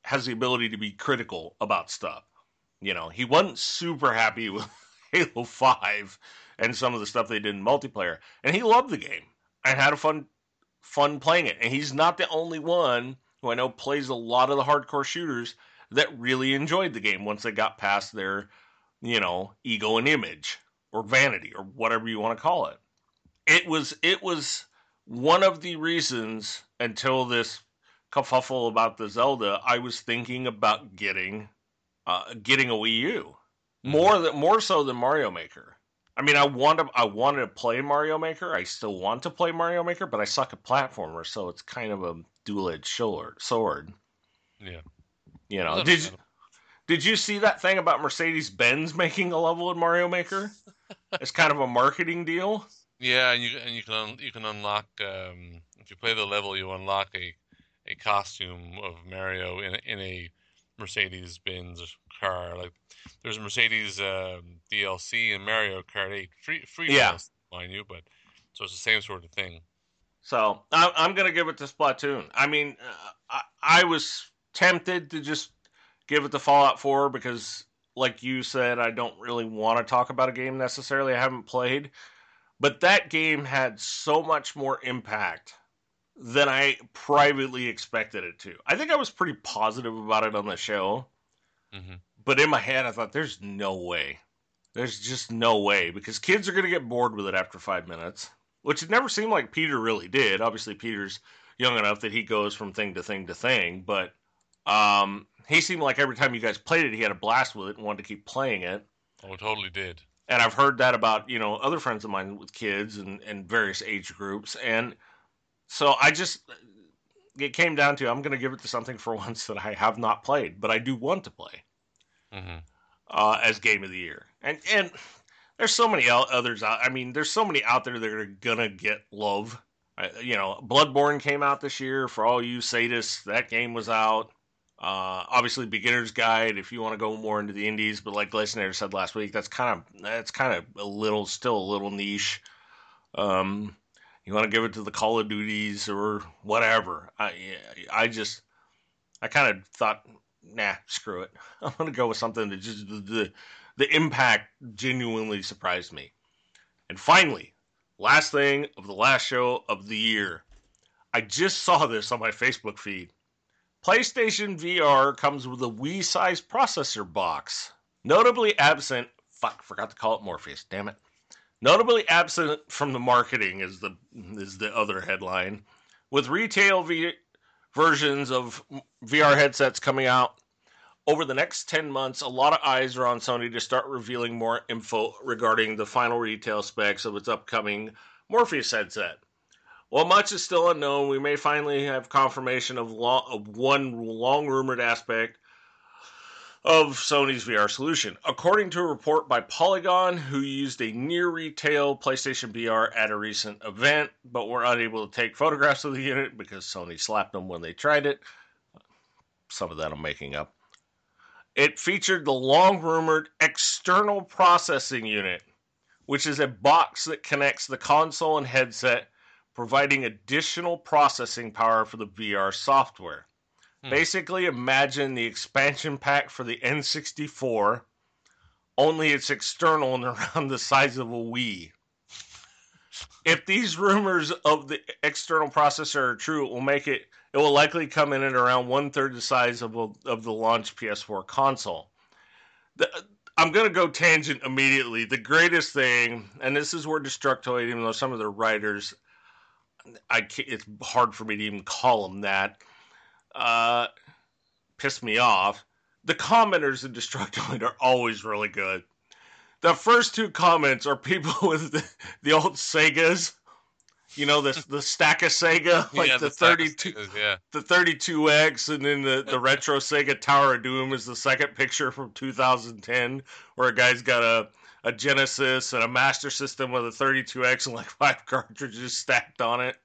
has the ability to be critical about stuff. You know, he wasn't super happy with Halo 5 and some of the stuff they did in multiplayer, and he loved the game and had a fun playing it. And he's not the only one who I know plays a lot of the hardcore shooters that really enjoyed the game once they got past their, you know, ego and image or vanity or whatever you want to call it. It was one of the reasons until this kerfuffle about the Zelda, I was thinking about getting a Wii U more so than Mario Maker. I mean, I wanted to play Mario Maker. I still want to play Mario Maker, but I suck at platformers, so it's kind of a dual-edged sword. Yeah. You know, did you see that thing about Mercedes-Benz making a level in Mario Maker? It's kind of a marketing deal. Yeah, and you can unlock if you play the level, you unlock a costume of Mario in a Mercedes-Benz car. Like there's a Mercedes DLC in Mario Kart 8, free Yeah. DLC, mind you, but so it's the same sort of thing. So I'm gonna give it to Splatoon. I mean, I was tempted to just give it to Fallout 4 because, like you said, I don't really want to talk about a game necessarily I haven't played. But that game had so much more impact than I privately expected it to. I think I was pretty positive about it on the show, Hmm. but in my head I thought, there's no way. There's just no way because kids are going to get bored with it after 5 minutes, which it never seemed like Peter really did. Obviously, Peter's young enough that he goes from thing to thing to thing, but he seemed like every time you guys played it, he had a blast with it and wanted to keep playing it. Oh, it totally did. And I've heard that about, you know, other friends of mine with kids and various age groups. And so it came down to, I'm going to give it to something for once that I have not played, but I do want to play Hmm. as Game of the Year. And there's so many others out. I mean, there's so many out there that are going to get love. You know, Bloodborne came out this year. For all you sadists, that game was out. Obviously, Beginner's Guide if you want to go more into the indies, but like Legendary said last week, that's kind of still a little niche. Um, you want to give it to the Call of Duties or whatever. I kind of thought, nah, screw it. I'm gonna go with something that just the impact genuinely surprised me. And finally, last thing of the last show of the year, I just saw this on my Facebook feed. PlayStation VR comes with a Wii-sized processor box. Notably absent, forgot to call it Morpheus, damn it. Notably absent from the marketing is the other headline. With retail versions of VR headsets coming out over the next 10 months, a lot of eyes are on Sony to start revealing more info regarding the final retail specs of its upcoming Morpheus headset. While much is still unknown, we may finally have confirmation of one long-rumored aspect of Sony's VR solution. According to a report by Polygon, who used a near-retail PlayStation VR at a recent event, but were unable to take photographs of the unit because Sony slapped them when they tried it. Some of that I'm making up. It featured the long-rumored external processing unit, which is a box that connects the console and headset, providing additional processing power for the VR software. Basically, imagine the expansion pack for the N64, only it's external and around the size of a Wii. If these rumors of the external processor are true, it will likely come in at around 1/3 the size of the launch PS4 console. I'm going to go tangent immediately. The greatest thing, and this is where Destructoid, even though some of the writers, it's hard for me to even call them that, pissed me off. The commenters in Destructoid are always really good. The first two comments are people with the old Segas, you know, the stack of Sega, like Yeah, the stack of 32, Segas, yeah. the 32X, and then the retro Sega Tower of Doom is the second picture from 2010, where a guy's got a Genesis and a Master System with a 32X and like 5 cartridges stacked on it.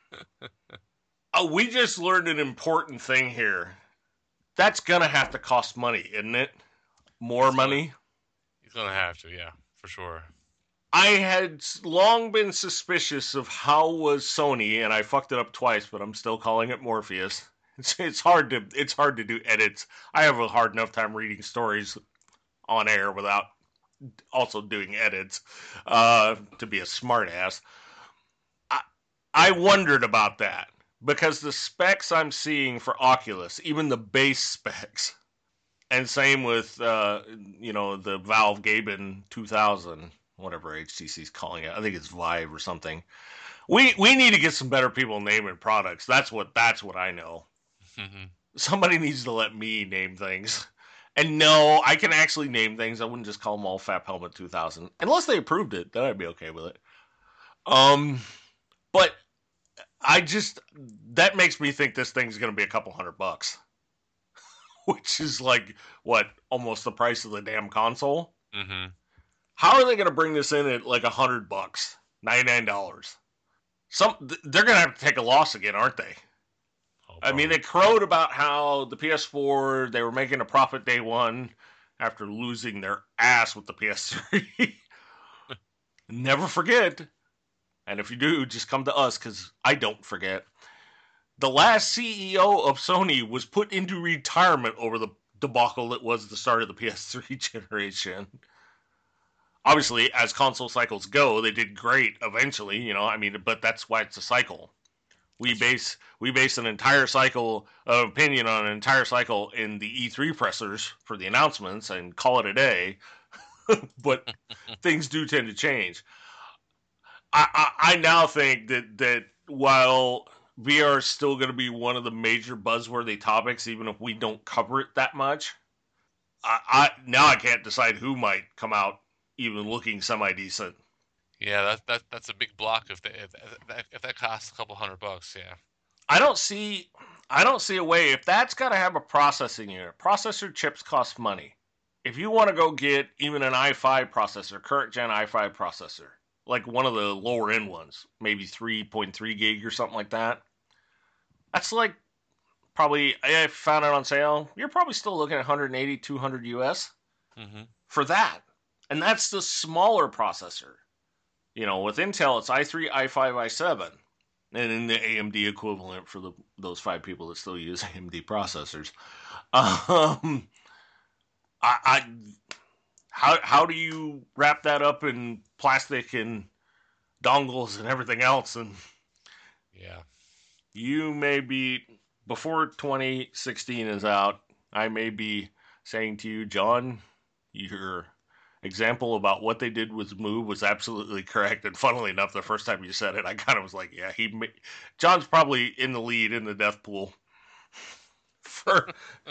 We just learned an important thing here. That's gonna have to cost money, isn't it? More money? He's gonna have to, yeah, for sure. I had long been suspicious of how was Sony, and I fucked it up twice, but I'm still calling it Morpheus. It's hard to do edits. I have a hard enough time reading stories on air without also doing edits to be a smartass. I, I wondered about that because the specs I'm seeing for Oculus, even the base specs, and same with the Valve Gaben 2000, whatever HTC's calling it. I think it's Vive or something. We need to get some better people naming products. That's what I know. Mhm. Somebody needs to let me name things. And no, I can actually name things. I wouldn't just call them all Fap Helmet 2000 unless they approved it. Then I'd be okay with it. But I just that makes me think this thing's going to be a couple $100, which is like what almost the price of the damn console. Mhm. How are they going to bring this in at like $100, $99? They're going to have to take a loss again, aren't they? Oh, I mean, probably. they crowed about how the PS4 they were making a profit day one after losing their ass with the PS3. Never forget, and if you do, just come to us because I don't forget. The last CEO of Sony was put into retirement over the debacle that was the start of the PS3 generation. Obviously, as console cycles go, they did great eventually, I mean, but that's why it's a cycle. We That's true. base an entire cycle of opinion on an entire cycle in the E3 pressers for the announcements and call it a day. But things do tend to change. I now think that while VR is still going to be one of the major buzzworthy topics, even if we don't cover it that much, now I can't decide who might come out even looking semi decent. Yeah, that's a big block if that costs a couple $100. Yeah. I don't see I don't see a way if that's got to have a processing unit. Processor chips cost money. If you want to go get even an i5 processor, current gen i5 processor, like one of the lower end ones, maybe 3.3 gig or something like that, that's like probably I found it on sale. You're probably still looking at 180, 200 US Mhm. for that. And that's the smaller processor. With Intel, it's i3, i5, i7, and then the AMD equivalent for those five people that still use AMD processors. Um, I how do you wrap that up in plastic and dongles and everything else? And Yeah. you may be before 2016 is out. I may be saying to you, John, your example about what they did with Move was absolutely correct. And funnily enough, the first time you said it, I kind of was like, yeah, John's probably in the lead in the death pool for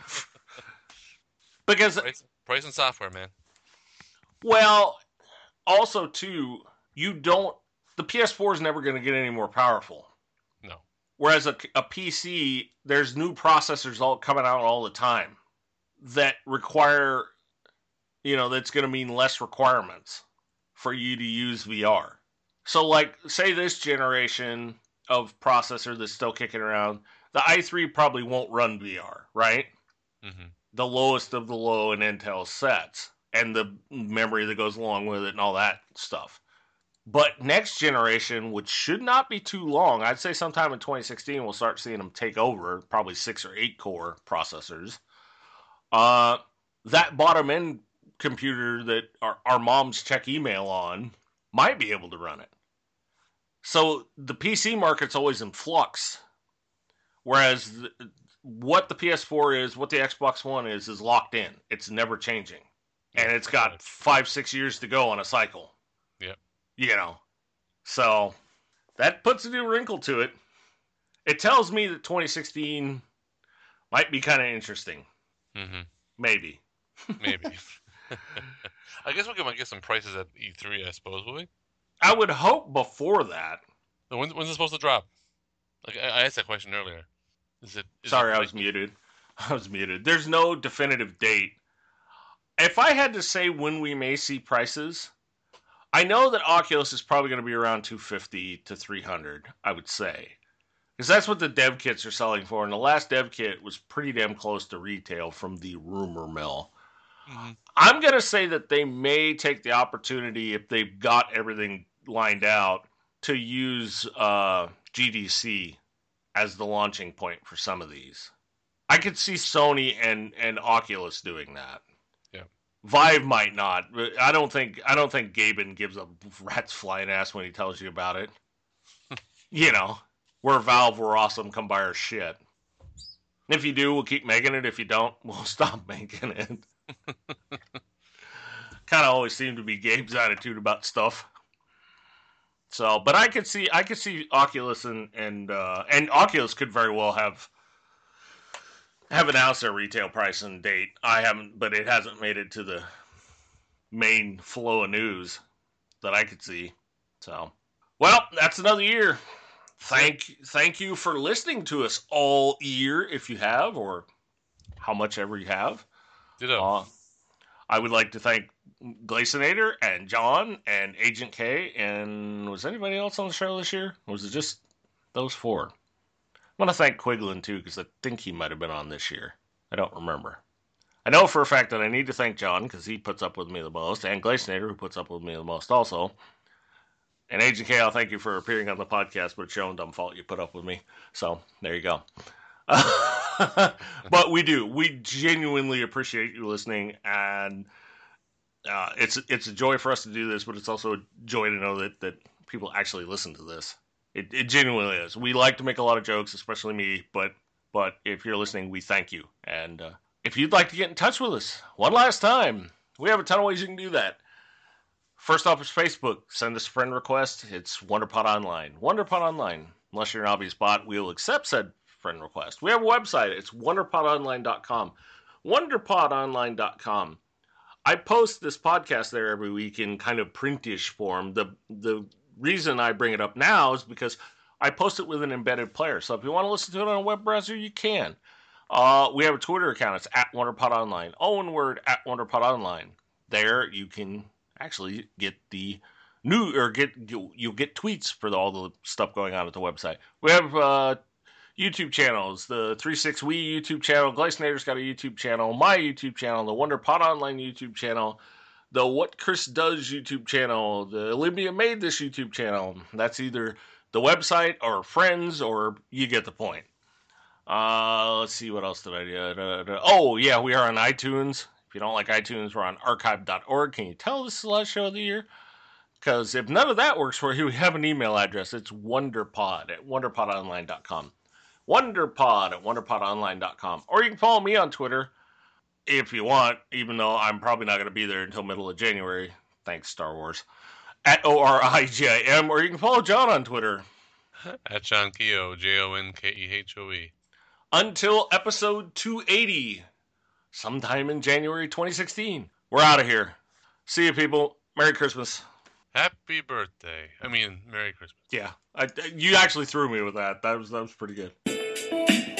because Price and software, man. well, also too, you don't the PS4 is never going to get any more powerful. No. Whereas a PC, there's new processors all coming out all the time that require, that's going to mean less requirements for you to use VR. So, like, say this generation of processor that's still kicking around, the i3 probably won't run VR, right? Mhm. The lowest of the low in Intel sets and the memory that goes along with it and all that stuff. But next generation, which should not be too long, I'd say sometime in 2016 we'll start seeing them take over, probably 6 or 8 core processors. Uh, that bottom end computer that our moms check email on might be able to run it. So the PC market's always in flux, whereas what the PS4 is, what the Xbox One is locked in. It's never changing, Yeah. and it's Pretty got much. 5-6 years to go on a cycle. Yep. You know, so that puts a new wrinkle to it. It tells me that 2016 might be kind of interesting. Mhm. Maybe. Maybe. I guess we might get some prices at E3, I suppose, will we? I would hope before that. When's it supposed to drop? Like I asked that question earlier. Is it Sorry, I like was muted. I was muted. There's no definitive date. If I had to say when we may see prices, I know that Oculus is probably going to be around 250 to 300, I would say. Because that's what the dev kits are selling for. And the last dev kit was pretty damn close to retail from the rumor mill. Mhm. I'm going to say that they may take the opportunity, if they've got everything lined out, to use GDC as the launching point for some of these. I could see Sony and Oculus doing that. Yeah. Vive might not. But I don't think Gaben gives a rat's flying ass when he tells you about it. You know, we're Valve, we're awesome. Come buy our shit. If you do, we'll keep making it. If you don't, we'll stop making it. Kind of always seemed to be Gabe's attitude about stuff. So, but I could see Oculus and Oculus could very well have announced their retail price and date. I haven't, but it hasn't made it to the main flow of news that I could see. So, well, that's another year. Thank you for listening to us all year, if you have, or how much ever you have. Ditto. I would like to thank Glacinator and John and Agent K, and was anybody else on the show this year? Or was it just those four? I want to thank Quiglin too, because I think he might have been on this year. I don't remember. I know for a fact that I need to thank John, because he puts up with me the most, and Glacinator, who puts up with me the most also. And Agent K, I'll thank you for appearing on the podcast, but it's your own dumb fault you put up with me. So, there you go. But we genuinely appreciate you listening, and it's a joy for us to do this, but it's also a joy to know that people actually listen to this. It genuinely is. We like to make a lot of jokes, especially me, but if you're listening, we thank you. And if you'd like to get in touch with us one last time, we have a ton of ways you can do that. First off is Facebook. Send us a friend request. It's WonderPod Online. WonderPod Online. Unless you're an obvious bot, we'll accept said friend request. We have a website. It's wonderpodonline.com. Wonderpodonline.com. I post this podcast there every week in kind of printish form. The reason I bring it up now is because I post it with an embedded player. So if you want to listen to it on a web browser, you can. We have a Twitter account. It's at WonderPodOnline. All one word, at WonderPodOnline. There you can actually get the new, or you'll get tweets for all the stuff going on at the website. We have YouTube channels, the 36We YouTube channel, Glycinator's got a YouTube channel, my YouTube channel, the WonderPod Online YouTube channel, the What Chris Does YouTube channel, the Olympia Made This YouTube channel. That's either the website or friends, or you get the point. Let's see, what else did I do? Oh, yeah, we are on iTunes. If you don't like iTunes, we're on archive.org. Can you tell this is the last show of the year? Because if none of that works for you, we have an email address. It's wonderpod at wonderpodonline.com. Wonderpod at wonderpodonline.com. Or you can follow me on Twitter if you want, even though I'm probably not going to be there until middle of January. Thanks, Star Wars. At ORIGIM. Or you can follow John on Twitter. At John Kehoe, JONKEHOE. Until episode 280. Sometime in January 2016. We're out of here. See you, people. Merry Christmas. Happy birthday. I mean, Merry Christmas. Yeah. You actually threw me with that. That was pretty good.